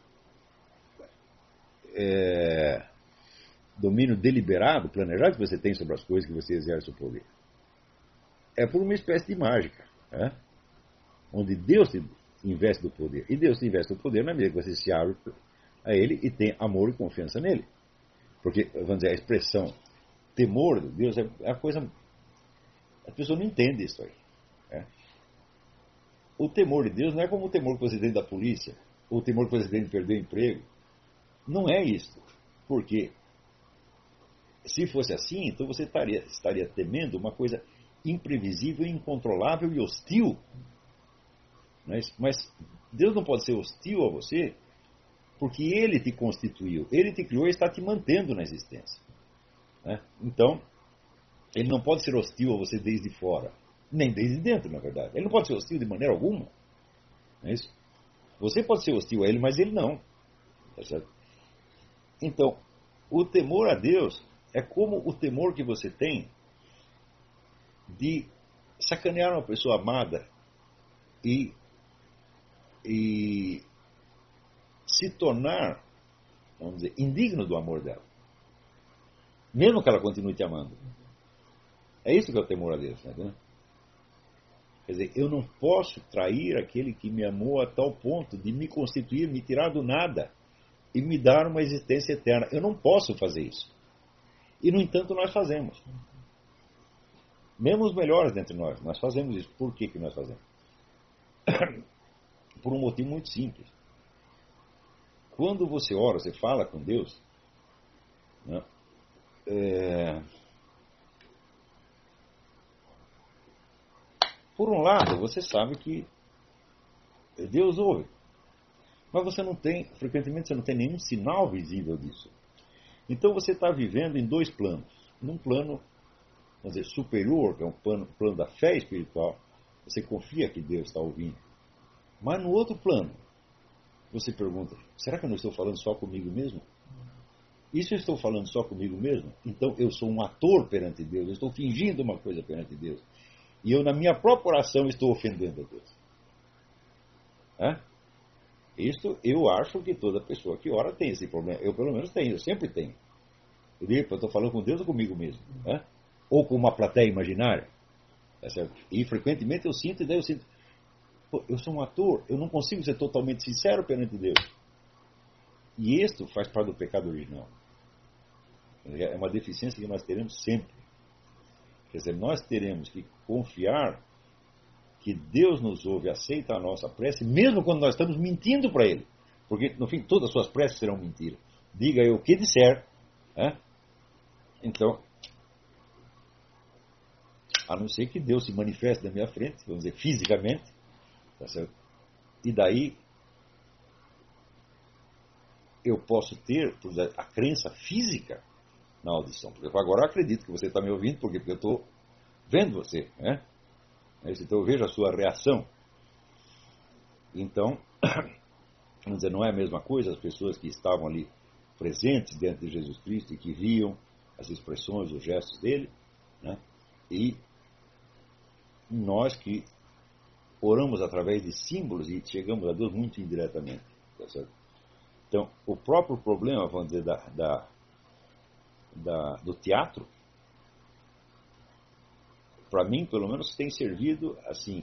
deliberado, planejado que você tem sobre as coisas que você exerce o poder. É por uma espécie de mágica, né? Onde Deus te investe do poder. E Deus te investe do poder na medida que você se abre a Ele e tem amor e confiança nele. Porque, vamos dizer, a expressão temor de Deus é a coisa... As pessoas não entendem isso aí. Né? O temor de Deus não é como o temor que você tem da polícia, ou o temor que você tem de perder o emprego. Não é isso. Porque se fosse assim, então você estaria temendo uma coisa imprevisível, incontrolável e hostil. Mas Deus não pode ser hostil a você porque Ele te constituiu, Ele te criou e está te mantendo na existência. Né? Então, Ele não pode ser hostil a você desde fora, nem desde dentro, na verdade. Ele não pode ser hostil de maneira alguma. Não é isso? Você pode ser hostil a Ele, mas Ele não. Tá certo? Então, o temor a Deus é como o temor que você tem de sacanear uma pessoa amada e se tornar, vamos dizer, indigno do amor dela. Mesmo que ela continue te amando. É isso que é o temor a Deus. Né? Quer dizer, eu não posso trair aquele que me amou a tal ponto de me constituir, me tirar do nada e me dar uma existência eterna. Eu não posso fazer isso. E, no entanto, nós fazemos. Mesmo os melhores dentre nós fazemos isso. Por que nós fazemos? por um motivo muito simples. Quando você ora, você fala com Deus, né, por um lado, você sabe que Deus ouve, mas você não tem, frequentemente você não tem nenhum sinal visível disso. Então você está vivendo em dois planos. Num plano, vamos dizer, superior, que é um plano da fé espiritual, você confia que Deus está ouvindo. Mas no outro plano, você pergunta, será que eu não estou falando só comigo mesmo? E se eu estou falando só comigo mesmo? Então eu sou um ator perante Deus, eu estou fingindo uma coisa perante Deus. E eu, na minha própria oração, estou ofendendo a Deus. Isto eu acho que toda pessoa que ora tem esse problema. Eu, pelo menos, tenho, eu sempre tenho. Eu digo, eu estou falando com Deus ou comigo mesmo? Ou com uma plateia imaginária? Tá certo? E frequentemente eu sinto, e daí eu sinto, pô, eu sou um ator, eu não consigo ser totalmente sincero perante Deus. E isto faz parte do pecado original. É uma deficiência que nós teremos sempre. Quer dizer, nós teremos que confiar que Deus nos ouve e aceita a nossa prece, mesmo quando nós estamos mentindo para Ele. Porque, no fim, todas as suas preces serão mentira. Diga eu o que disser. Então, a não ser que Deus se manifeste na minha frente, vamos dizer, fisicamente, tá certo? E daí eu posso ter a crença física na audição. Porque agora eu acredito que você está me ouvindo, porque eu estou vendo você, então eu vejo a sua reação. Então, vamos dizer, não é a mesma coisa as pessoas que estavam ali presentes diante de Jesus Cristo e que viam as expressões, os gestos dele, e nós que oramos através de símbolos e chegamos a Deus muito indiretamente. Tá certo? Então, o próprio problema, vamos dizer, do teatro, para mim, pelo menos, tem servido assim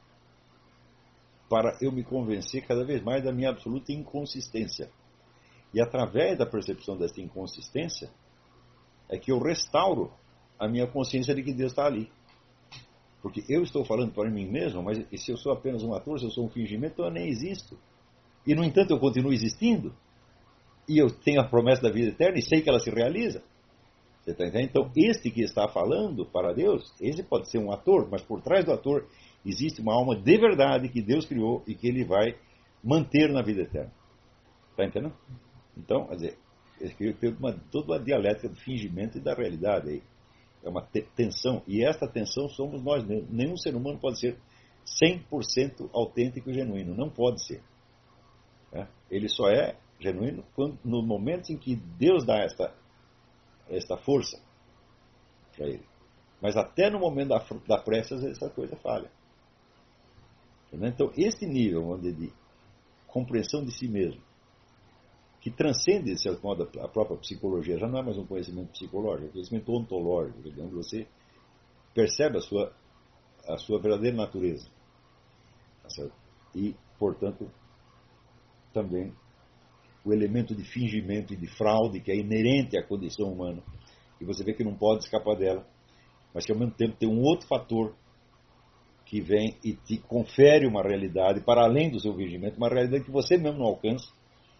para eu me convencer cada vez mais da minha absoluta inconsistência. E através da percepção dessa inconsistência é que eu restauro a minha consciência de que Deus está ali. Porque eu estou falando para mim mesmo, mas se eu sou apenas um ator, se eu sou um fingimento, então eu nem existo. E, no entanto, eu continuo existindo. E eu tenho a promessa da vida eterna e sei que ela se realiza. Você está entendendo? Então, este que está falando para Deus, esse pode ser um ator, mas por trás do ator existe uma alma de verdade que Deus criou e que Ele vai manter na vida eterna. Está entendendo? Então, quer dizer, tem toda uma dialética do fingimento e da realidade aí. É uma tensão, e esta tensão somos nós mesmos. Nenhum ser humano pode ser 100% autêntico e genuíno, não pode ser. Ele só é genuíno no momento em que Deus dá esta força para ele. Mas até no momento da prece, essa coisa falha. Então, este nível de compreensão de si mesmo, que transcende, de certo modo, a própria psicologia, já não é mais um conhecimento psicológico, é um conhecimento ontológico, onde você percebe a sua verdadeira natureza. Tá certo? E, portanto, também o elemento de fingimento e de fraude que é inerente à condição humana, e você vê que não pode escapar dela, mas que ao mesmo tempo tem um outro fator que vem e te confere uma realidade para além do seu fingimento, uma realidade que você mesmo não alcança.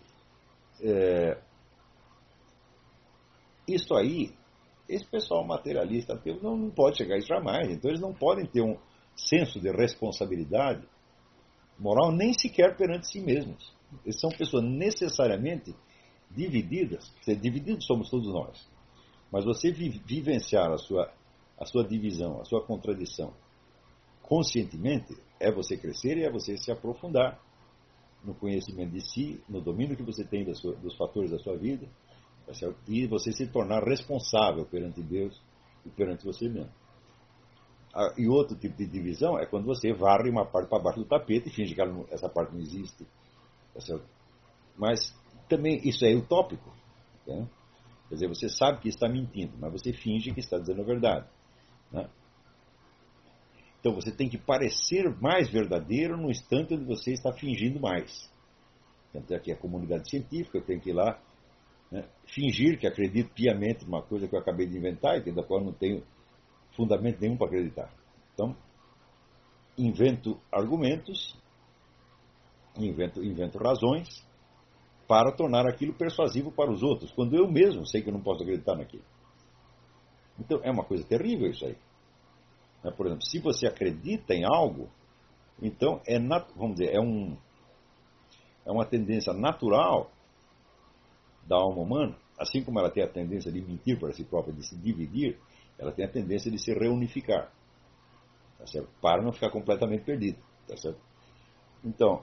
Isso aí, esse pessoal materialista não pode chegar a isso jamais. Então eles não podem ter um senso de responsabilidade moral nem sequer perante si mesmos. Eles são pessoas necessariamente divididas. Divididos somos todos nós. Mas você vivenciar a sua divisão, a sua contradição conscientemente, é você crescer e é você se aprofundar no conhecimento de si, no domínio que você tem dos fatores da sua vida, tá certo? E você se tornar responsável perante Deus e perante você mesmo. E outro tipo de divisão é quando você varre uma parte para baixo do tapete e finge que essa parte não existe. Tá certo? Mas também isso é utópico. Tá? Quer dizer, você sabe que está mentindo, mas você finge que está dizendo a verdade. Né? Então você tem que parecer mais verdadeiro no instante onde você está fingindo mais. Tanto é que a comunidade científica tem que ir lá, né, fingir que acredito piamente numa coisa que eu acabei de inventar e da qual não tenho fundamento nenhum para acreditar. Então, invento argumentos, Invento razões para tornar aquilo persuasivo para os outros, quando eu mesmo sei que eu não posso acreditar naquilo. Então, é uma coisa terrível isso aí. Por exemplo, se você acredita em algo, então vamos dizer, é uma tendência natural da alma humana, assim como ela tem a tendência de mentir para si própria, de se dividir, ela tem a tendência de se reunificar, tá certo? Para não ficar completamente perdida, tá certo? Então,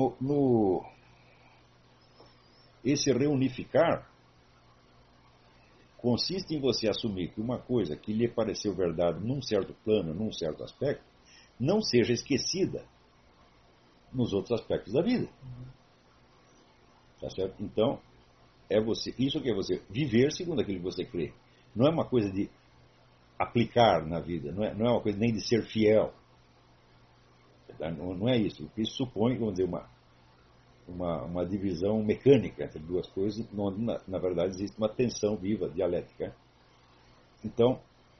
esse reunificar consiste em você assumir que uma coisa que lhe pareceu verdade num certo plano, num certo aspecto, não seja esquecida nos outros aspectos da vida. Tá certo? Então, isso que é você viver segundo aquilo que você crê. Não é uma coisa de aplicar na vida, não é uma coisa nem de ser fiel. Não é isso. Isso supõe, vamos dizer, uma divisão mecânica entre duas coisas, onde, na verdade, existe uma tensão viva, dialética. Então,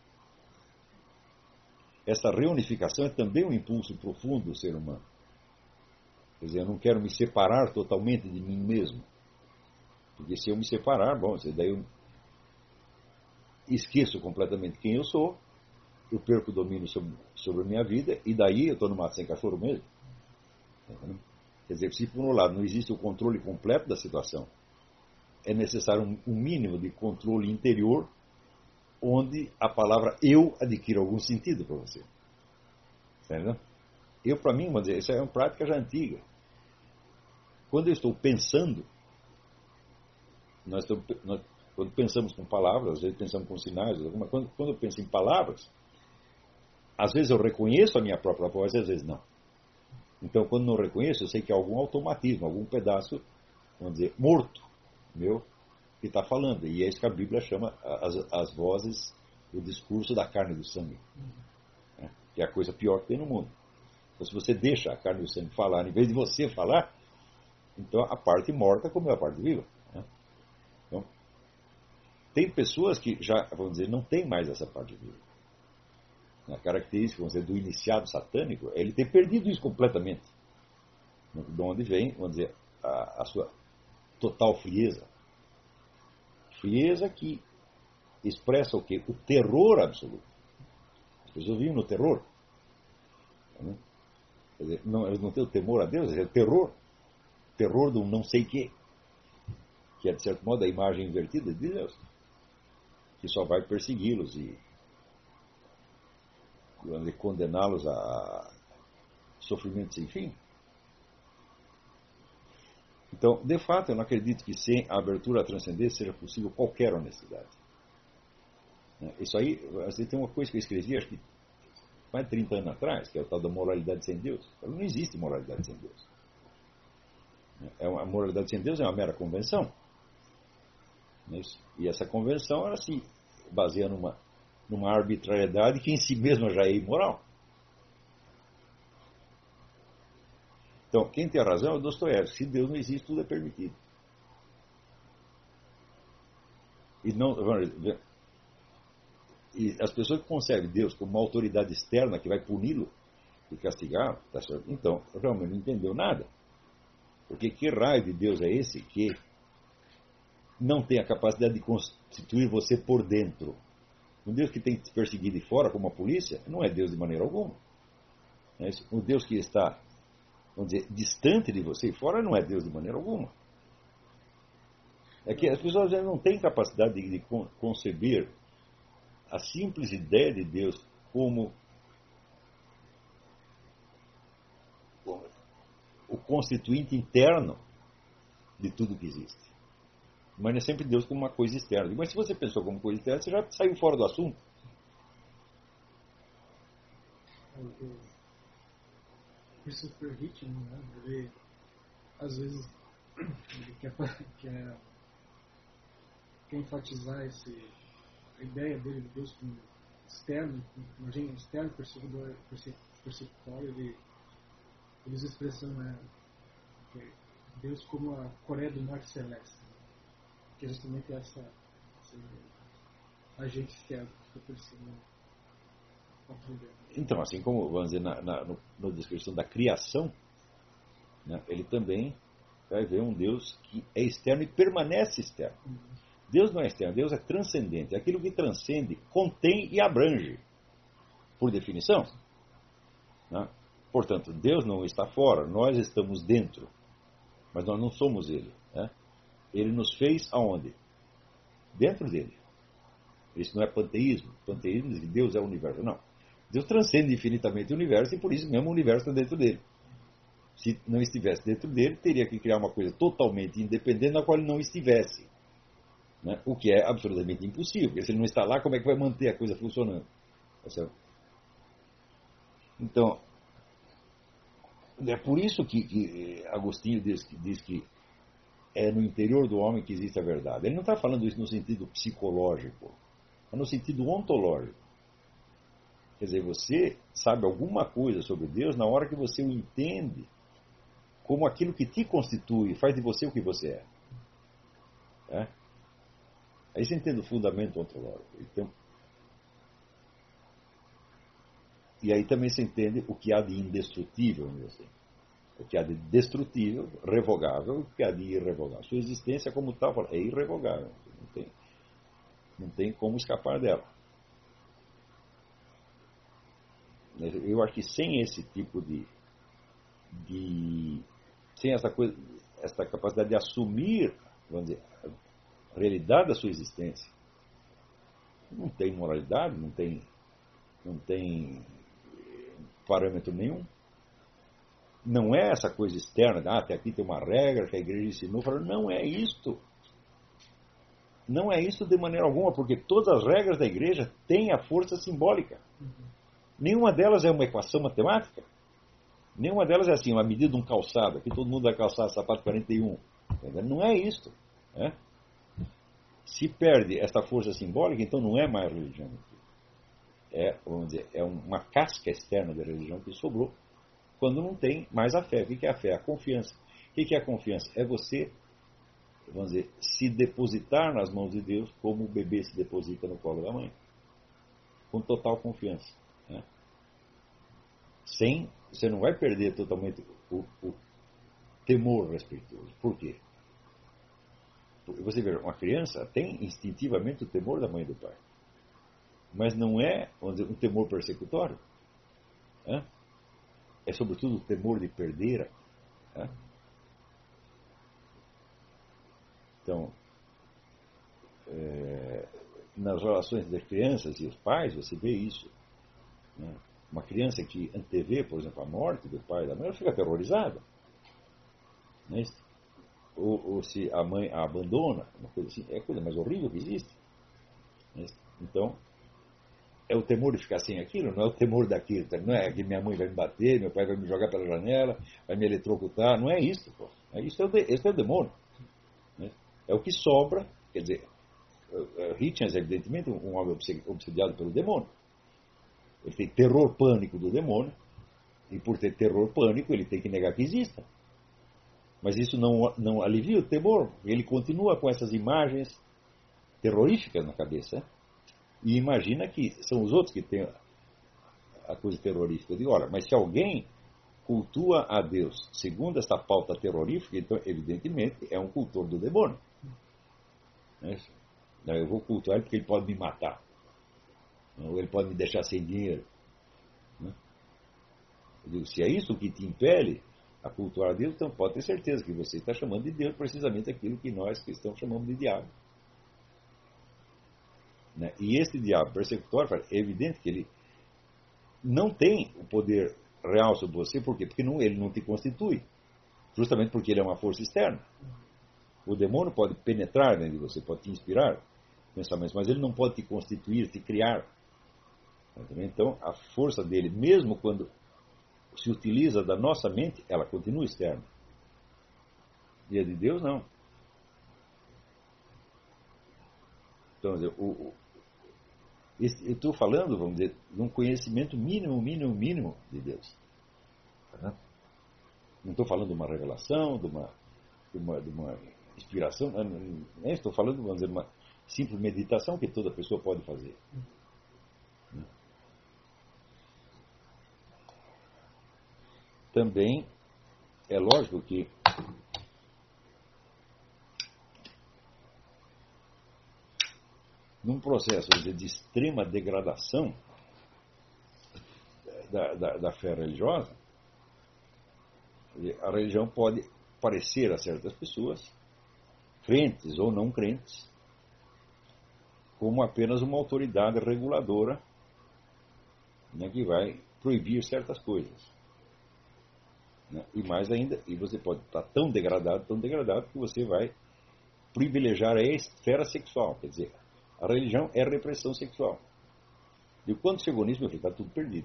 essa reunificação é também um impulso profundo do ser humano. Quer dizer, eu não quero me separar totalmente de mim mesmo. Porque se eu me separar, bom, daí eu esqueço completamente quem eu sou, eu perco o domínio sobre a minha vida, e daí eu estou no mato sem cachorro mesmo. Quer dizer, se por um lado não existe o controle completo da situação, é necessário um mínimo de controle interior, onde a palavra eu adquire algum sentido para você. Entendeu? Eu, para mim, vamos dizer, isso é uma prática já antiga. Quando eu estou pensando, quando pensamos com palavras, às vezes pensamos com sinais, quando eu penso em palavras, às vezes eu reconheço a minha própria voz, às vezes não. Então, quando não reconheço, eu sei que há algum automatismo, algum pedaço, vamos dizer, morto meu, que está falando. E é isso que a Bíblia chama as vozes, o discurso da carne e do sangue. Que é a coisa pior que tem no mundo. Então, se você deixa a carne e o sangue falar, em vez de você falar, então a parte morta comeu a parte viva. Então, tem pessoas que já, vamos dizer, não tem mais essa parte viva. A característica, vamos dizer, do iniciado satânico é ele ter perdido isso completamente. De onde vem, vamos dizer, a sua total frieza. Frieza que expressa o quê? O terror absoluto. As pessoas vivem no terror. Quer dizer, eles não têm o temor a Deus, é o terror. Terror do não sei quê. Que é, de certo modo, a imagem invertida de Deus. Que só vai persegui-los e condená-los a sofrimento sem fim. Então, de fato, eu não acredito que sem a abertura à transcendência seja possível qualquer honestidade. Isso aí, assim, tem uma coisa que eu escrevi, acho que mais de 30 anos atrás, que é o tal da moralidade sem Deus. Não existe moralidade sem Deus. A moralidade sem Deus é uma mera convenção. E essa convenção, ela se baseia numa arbitrariedade que em si mesma já é imoral. Então, quem tem a razão é o Dostoiévski. Se Deus não existe, tudo é permitido. E as pessoas que concebem Deus como uma autoridade externa que vai puni-lo e castigá-lo, tá certo? Então, realmente não entendeu nada. Porque que raio de Deus é esse que não tem a capacidade de constituir você por dentro? Um Deus que tem que te perseguir de fora, como a polícia, não é Deus de maneira alguma. Um Deus que está, vamos dizer, distante de você e fora, não é Deus de maneira alguma. É que as pessoas já não têm capacidade de conceber a simples ideia de Deus como o constituinte interno de tudo que existe. Mas não é sempre Deus como uma coisa externa. Mas se você pensou como coisa externa, você já saiu fora do assunto. O Christopher Hitchens, né? Ele, às vezes, ele quer enfatizar a ideia dele de Deus como externo, um agente externo, persecutório, ele usa a expressão, né? Deus como a Coreia do Norte celeste, que é justamente esse agente externo que está perseguindo. Então, assim como, vamos dizer, na descrição da criação, né? Ele também vai ver um Deus que é externo e permanece externo. Deus não é externo, Deus é transcendente. Aquilo que transcende contém e abrange, por definição. Né? Portanto, Deus não está fora, nós estamos dentro, mas nós não somos Ele. Né? Ele nos fez aonde? Dentro dele. Isso não é panteísmo. Panteísmo diz que Deus é o universo. Não. Deus transcende infinitamente o universo e por isso mesmo o universo está dentro dele. Se não estivesse dentro dele, teria que criar uma coisa totalmente independente na qual ele não estivesse. Né? O que é absolutamente impossível, porque se ele não está lá, como é que vai manter a coisa funcionando? Tá certo? Então, é por isso que Agostinho diz que é no interior do homem que existe a verdade. Ele não está falando isso no sentido psicológico, mas no sentido ontológico. Quer dizer, você sabe alguma coisa sobre Deus na hora que você o entende como aquilo que te constitui, faz de você o que você é. É? Aí você entende o fundamento ontológico. Então, e aí também você entende o que há de indestrutível em você. O que há de destrutível, revogável, e o que há de irrevogável. Sua existência como tal é irrevogável. Não tem como escapar dela. Eu acho que sem esse tipo sem essa capacidade de assumir, vamos dizer, a realidade da sua existência, não tem moralidade, não tem parâmetro nenhum. Não é essa coisa externa, até aqui tem uma regra que a igreja ensinou. Não é isto. Não é isso de maneira alguma, porque todas as regras da igreja têm a força simbólica. Nenhuma delas é uma equação matemática. Nenhuma delas é assim, uma medida de um calçado. Aqui todo mundo vai calçar sapato 41. Não é isto. Né? Se perde essa força simbólica, então não é mais religião. Vamos dizer, é uma casca externa da religião que sobrou quando não tem mais a fé. O que é a fé? A confiança. O que é a confiança? É você, vamos dizer, se depositar nas mãos de Deus como o bebê se deposita no colo da mãe. Com total confiança. Né? Você não vai perder totalmente o temor respeitoso. Por quê? Porque você vê, uma criança tem instintivamente o temor da mãe e do pai. Mas não é, vamos dizer, um temor persecutório. Né? É sobretudo o temor de perder. Né? Então, nas relações das crianças e os pais, você vê isso. Né? Uma criança que antevê, por exemplo, a morte do pai e da mãe, ela fica aterrorizada. Né? Ou se a mãe a abandona, uma coisa assim, é a coisa mais horrível que existe. Né? Então, é o temor de ficar sem aquilo, não é o temor daquilo. Não é que minha mãe vai me bater, meu pai vai me jogar pela janela, vai me eletrocutar. Não é isso. Pô. Isso é o demônio. Né? É o que sobra. Quer dizer, Hitchens é evidentemente um homem obsediado pelo demônio. Ele tem terror pânico do demônio, e por ter terror pânico ele tem que negar que exista. Mas isso não alivia o temor. Ele continua com essas imagens terroríficas na cabeça. E imagina que são os outros que têm a coisa terrorífica. Eu digo, olha, mas se alguém cultua a Deus segundo esta pauta terrorífica, então evidentemente é um cultor do demônio. Eu vou cultuar ele porque ele pode me matar. Ou ele pode me deixar sem dinheiro. Eu digo, se é isso que te impele a cultuar a Deus, então pode ter certeza que você está chamando de Deus precisamente aquilo que nós cristãos chamamos de diabo. E este diabo persecutório, é evidente que ele não tem o poder real sobre você. Por quê? Porque ele não te constitui. Justamente porque ele é uma força externa. O demônio pode penetrar dentro de você, pode te inspirar pensamentos, mas ele não pode te constituir, te criar. Então, a força dele, mesmo quando se utiliza da nossa mente, ela continua externa. E a de Deus, não. Então, eu estou falando, vamos dizer, de um conhecimento mínimo de Deus. Não estou falando de uma revelação, de uma inspiração, nem estou falando, vamos dizer, de uma simples meditação que toda pessoa pode fazer. Também é lógico que num processo de extrema degradação da fé religiosa, a religião pode parecer a certas pessoas, crentes ou não crentes, como apenas uma autoridade reguladora, né, que vai proibir certas coisas. Né? E mais ainda, e você pode estar tão degradado, que você vai privilegiar a esfera sexual. Quer dizer, a religião é repressão sexual. E quando chegou nisso, meu filho, está tudo perdido.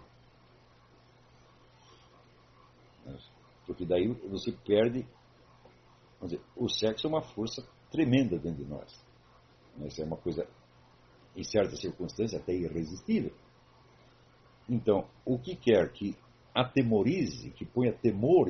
Porque daí você perde. Vamos dizer, o sexo é uma força tremenda dentro de nós. Isso é uma coisa, em certas circunstâncias, até irresistível. Então, o que quer que atemorize, que ponha temor e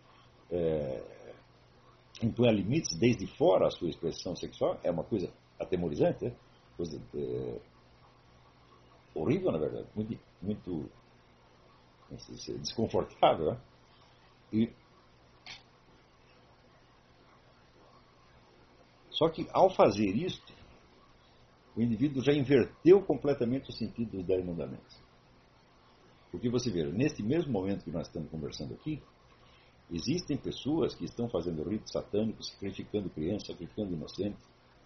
imponha limites desde fora à sua expressão sexual, é uma coisa atemorizante, né? Coisa horrível, na verdade, muito desconfortável. Né? Só que, ao fazer isto, o indivíduo já inverteu completamente o sentido dos 10 mandamentos. Porque você vê, neste mesmo momento que nós estamos conversando aqui, existem pessoas que estão fazendo ritos satânicos, sacrificando crianças, sacrificando inocentes,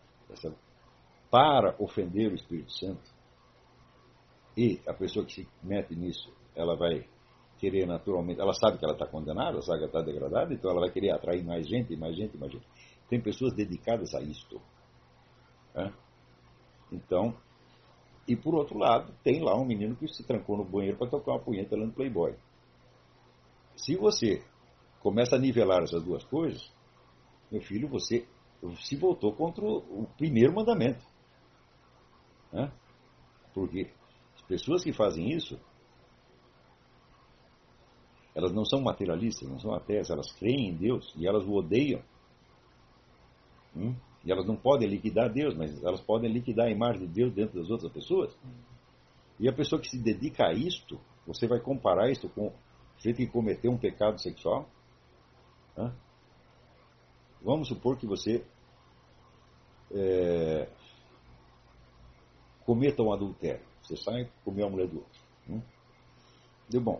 para ofender o Espírito Santo. E a pessoa que se mete nisso, ela vai querer naturalmente, ela sabe que ela está condenada, ela sabe que ela está degradada, então ela vai querer atrair mais gente, mais gente, mais gente. Tem pessoas dedicadas a isto. Né? Então, e por outro lado, tem lá um menino que se trancou no banheiro para tocar uma punheta lá no Playboy. Se você começa a nivelar essas duas coisas, meu filho, você se voltou contra o primeiro mandamento. Né? Porque as pessoas que fazem isso, elas não são materialistas, não são ateias, elas creem em Deus e elas o odeiam. E elas não podem liquidar Deus, mas elas podem liquidar a imagem de Deus dentro das outras pessoas. E a pessoa que se dedica a isto, você vai comparar isto com o jeito que cometeu um pecado sexual? Né? Vamos supor que você cometa um adultério. Você sai e comeu a mulher do outro. Deu bom.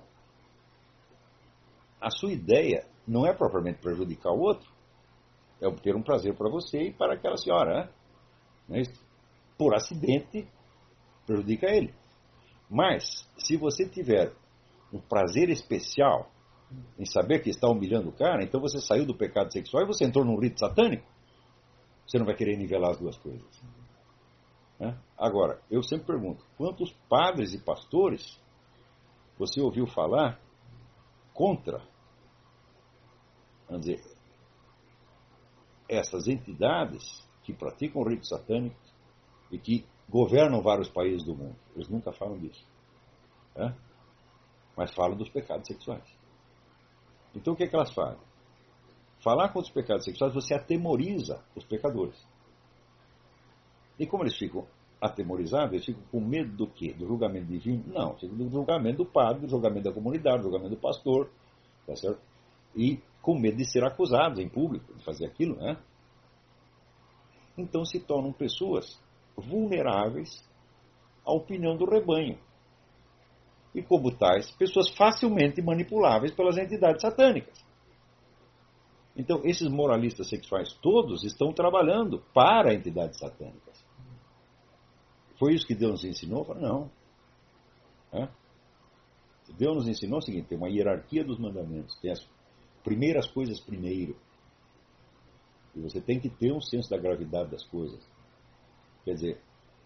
A sua ideia não é propriamente prejudicar o outro, é obter um prazer para você e para aquela senhora. Né? Por acidente, prejudica ele. Mas, se você tiver um prazer especial em saber que está humilhando o cara, então você saiu do pecado sexual e você entrou num rito satânico. Você não vai querer nivelar as duas coisas. Né? Agora, eu sempre pergunto, quantos padres e pastores você ouviu falar contra, vamos dizer, essas entidades que praticam ritos satânicos e que governam vários países do mundo? Eles nunca falam disso. Né? Mas falam dos pecados sexuais. Então o que é que elas fazem? Falar contra os pecados sexuais, você atemoriza os pecadores. E como eles ficam atemorizados, eles ficam com medo do quê? Do julgamento divino? Não, ficam do julgamento do padre, do julgamento da comunidade, do julgamento do pastor, tá certo? E com medo de ser acusados em público de fazer aquilo, né? Então se tornam pessoas vulneráveis à opinião do rebanho. E como tais, pessoas facilmente manipuláveis pelas entidades satânicas. Então, esses moralistas sexuais todos estão trabalhando para entidades satânicas. Foi isso que Deus nos ensinou? Não. Deus nos ensinou o seguinte, tem uma hierarquia dos mandamentos, tem as primeiras coisas primeiro. E você tem que ter um senso da gravidade das coisas. Quer dizer,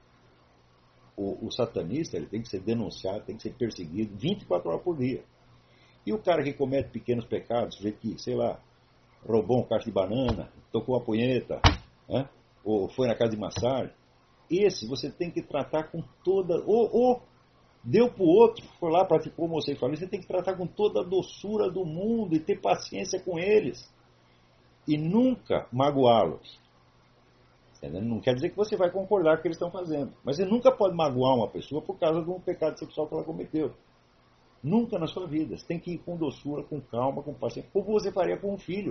o satanista ele tem que ser denunciado, tem que ser perseguido 24 horas por dia. E o cara que comete pequenos pecados, sujeito que, sei lá, roubou um cacho de banana, tocou uma punheta, né? Ou foi na casa de massagem, esse você tem que tratar com toda... Ou deu para o outro, foi lá, praticou homossexualismo, você tem que tratar com toda a doçura do mundo e ter paciência com eles. E nunca magoá-los. Não quer dizer que você vai concordar com o que eles estão fazendo. Mas você nunca pode magoar uma pessoa por causa de um pecado sexual que ela cometeu. Nunca na sua vida. Você tem que ir com doçura, com calma, com paciência, como você faria com um filho.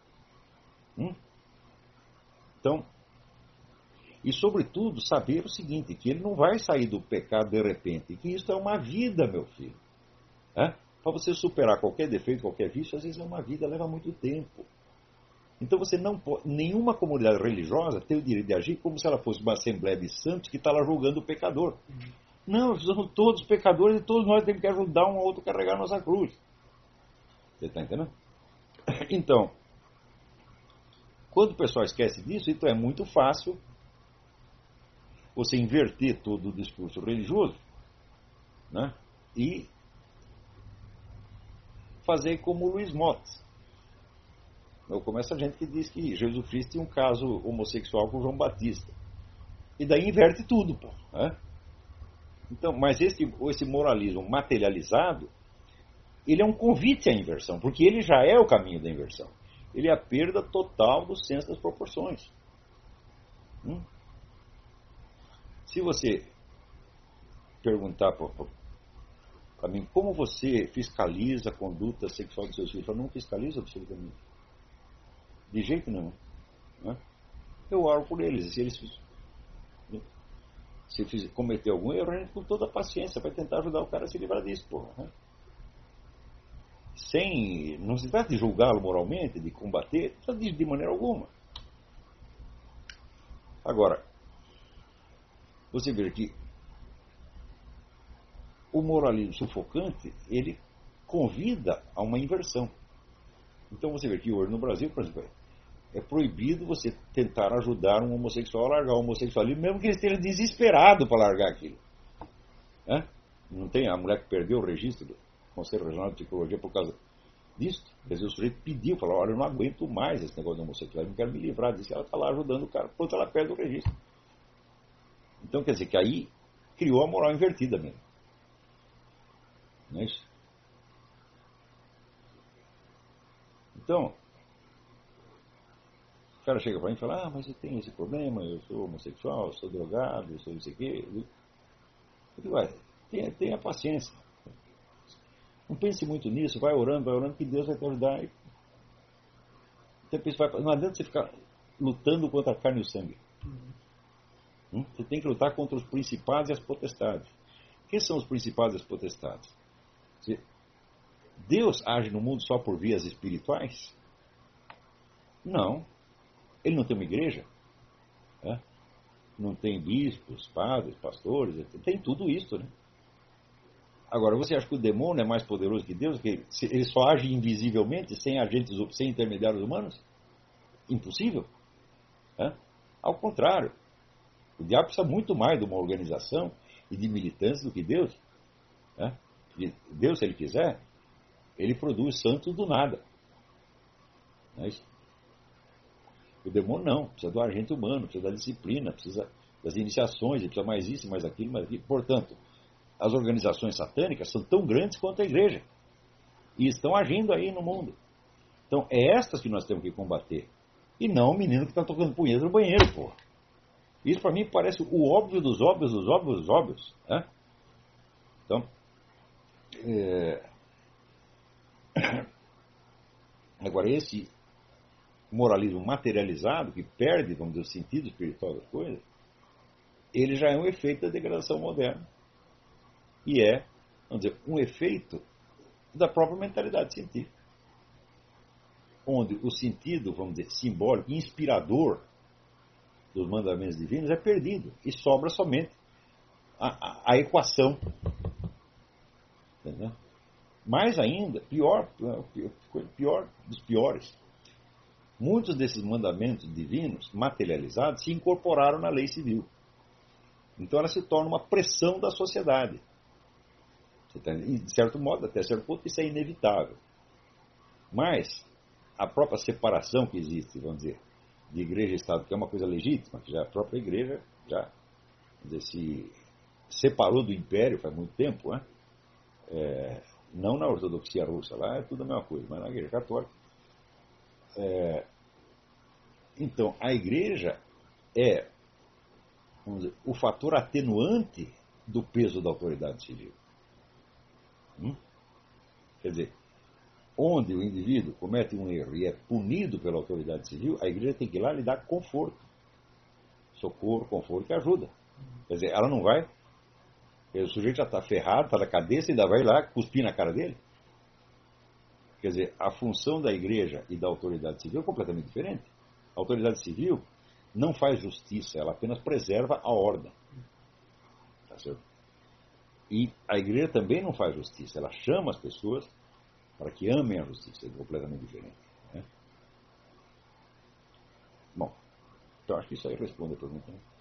Então, e sobretudo saber o seguinte, que ele não vai sair do pecado de repente, que isso é uma vida, meu filho. Para você superar qualquer defeito, qualquer vício, às vezes é uma vida, leva muito tempo. Então você não pode, nenhuma comunidade religiosa tem o direito de agir como se ela fosse uma assembleia de santos que está lá julgando o pecador. Não, nós somos todos pecadores e todos nós temos que ajudar um ao outro a carregar a nossa cruz. Você está entendendo? Então, quando o pessoal esquece disso, então é muito fácil você inverter todo o discurso religioso, né, e fazer como o Luiz Mottes. Como essa gente que diz que Jesus Cristo tinha um caso homossexual com João Batista. E daí inverte tudo, pô. Então, mas esse moralismo materializado, ele é um convite à inversão, porque ele já é o caminho da inversão. Ele é a perda total do senso das proporções. Se você perguntar para mim como você fiscaliza a conduta sexual dos seus filhos, eu não fiscalizo absolutamente. De jeito nenhum. Eu oro por eles. Se cometer algum erro, a gente com toda a paciência vai tentar ajudar o cara a se livrar disso, porra. Não se trata de julgá-lo moralmente, de combater, de maneira alguma. Agora, você vê que o moralismo sufocante, ele convida a uma inversão. Então você vê que hoje no Brasil, por exemplo, é proibido você tentar ajudar um homossexual a largar o homossexualismo, mesmo que ele esteja desesperado para largar aquilo. Não tem a mulher que perdeu o registro do Conselho Regional de Psicologia por causa disso. Quer dizer, o sujeito pediu, falou, olha, eu não aguento mais esse negócio do homossexualismo, quero me livrar disso. Ela está lá ajudando o cara, enquanto ela perde o registro. Então, quer dizer, que aí criou a moral invertida mesmo. Não é isso? Então, o cara chega para mim e fala, mas eu tenho esse problema, eu sou homossexual, eu sou drogado, eu sou não sei o quê. Eu digo, tenha paciência. Não pense muito nisso, vai orando, que Deus vai te ajudar. Não adianta você ficar lutando contra a carne e o sangue. Você tem que lutar contra os principados e as potestades. Quem são os principados e as potestades? Deus age no mundo só por vias espirituais? Não. Ele não tem uma igreja? Não tem bispos, padres, pastores, tem tudo isso, né? Agora, você acha que o demônio é mais poderoso que Deus? Que ele só age invisivelmente, sem agentes, sem intermediários humanos? Impossível. Ao contrário. O diabo precisa muito mais de uma organização e de militância do que Deus. Deus, se ele quiser, ele produz santos do nada. Não é isso? O demônio não, precisa do agente humano, precisa da disciplina, precisa das iniciações, precisa mais isso, mais aquilo, mais aquilo. Portanto, as organizações satânicas são tão grandes quanto a igreja. E estão agindo aí no mundo. Então, é estas que nós temos que combater. E não o menino que está tocando punheta no banheiro, porra. Isso para mim parece o óbvio dos óbvios, dos óbvios, dos óbvios. Então, agora esse moralismo materializado, que perde, vamos dizer, o sentido espiritual das coisas, ele já é um efeito da degradação moderna. E é, vamos dizer, um efeito da própria mentalidade científica. Onde o sentido, vamos dizer, simbólico, inspirador dos mandamentos divinos é perdido. E sobra somente a equação. Entendeu? Mais ainda, pior dos piores. Muitos desses mandamentos divinos, materializados, se incorporaram na lei civil. Então ela se torna uma pressão da sociedade. E, de certo modo, até certo ponto, isso é inevitável. Mas a própria separação que existe, vamos dizer, de igreja e Estado, que é uma coisa legítima, que já a própria igreja já, vamos dizer, se separou do império faz muito tempo, né? Não na ortodoxia russa, lá é tudo a mesma coisa, mas na igreja católica. Então, a igreja é, vamos dizer, o fator atenuante do peso da autoridade civil. Quer dizer, onde o indivíduo comete um erro e é punido pela autoridade civil, a igreja tem que ir lá lhe dar conforto, socorro, conforto e ajuda. Quer dizer, ela não vai, o sujeito já está ferrado, está na cabeça e ainda vai lá cuspir na cara dele. Quer dizer, a função da igreja e da autoridade civil é completamente diferente. A autoridade civil não faz justiça, ela apenas preserva a ordem. Tá certo? E a igreja também não faz justiça, ela chama as pessoas para que amem a justiça, é completamente diferente. Né? Bom, então acho que isso aí responde a pergunta. Né?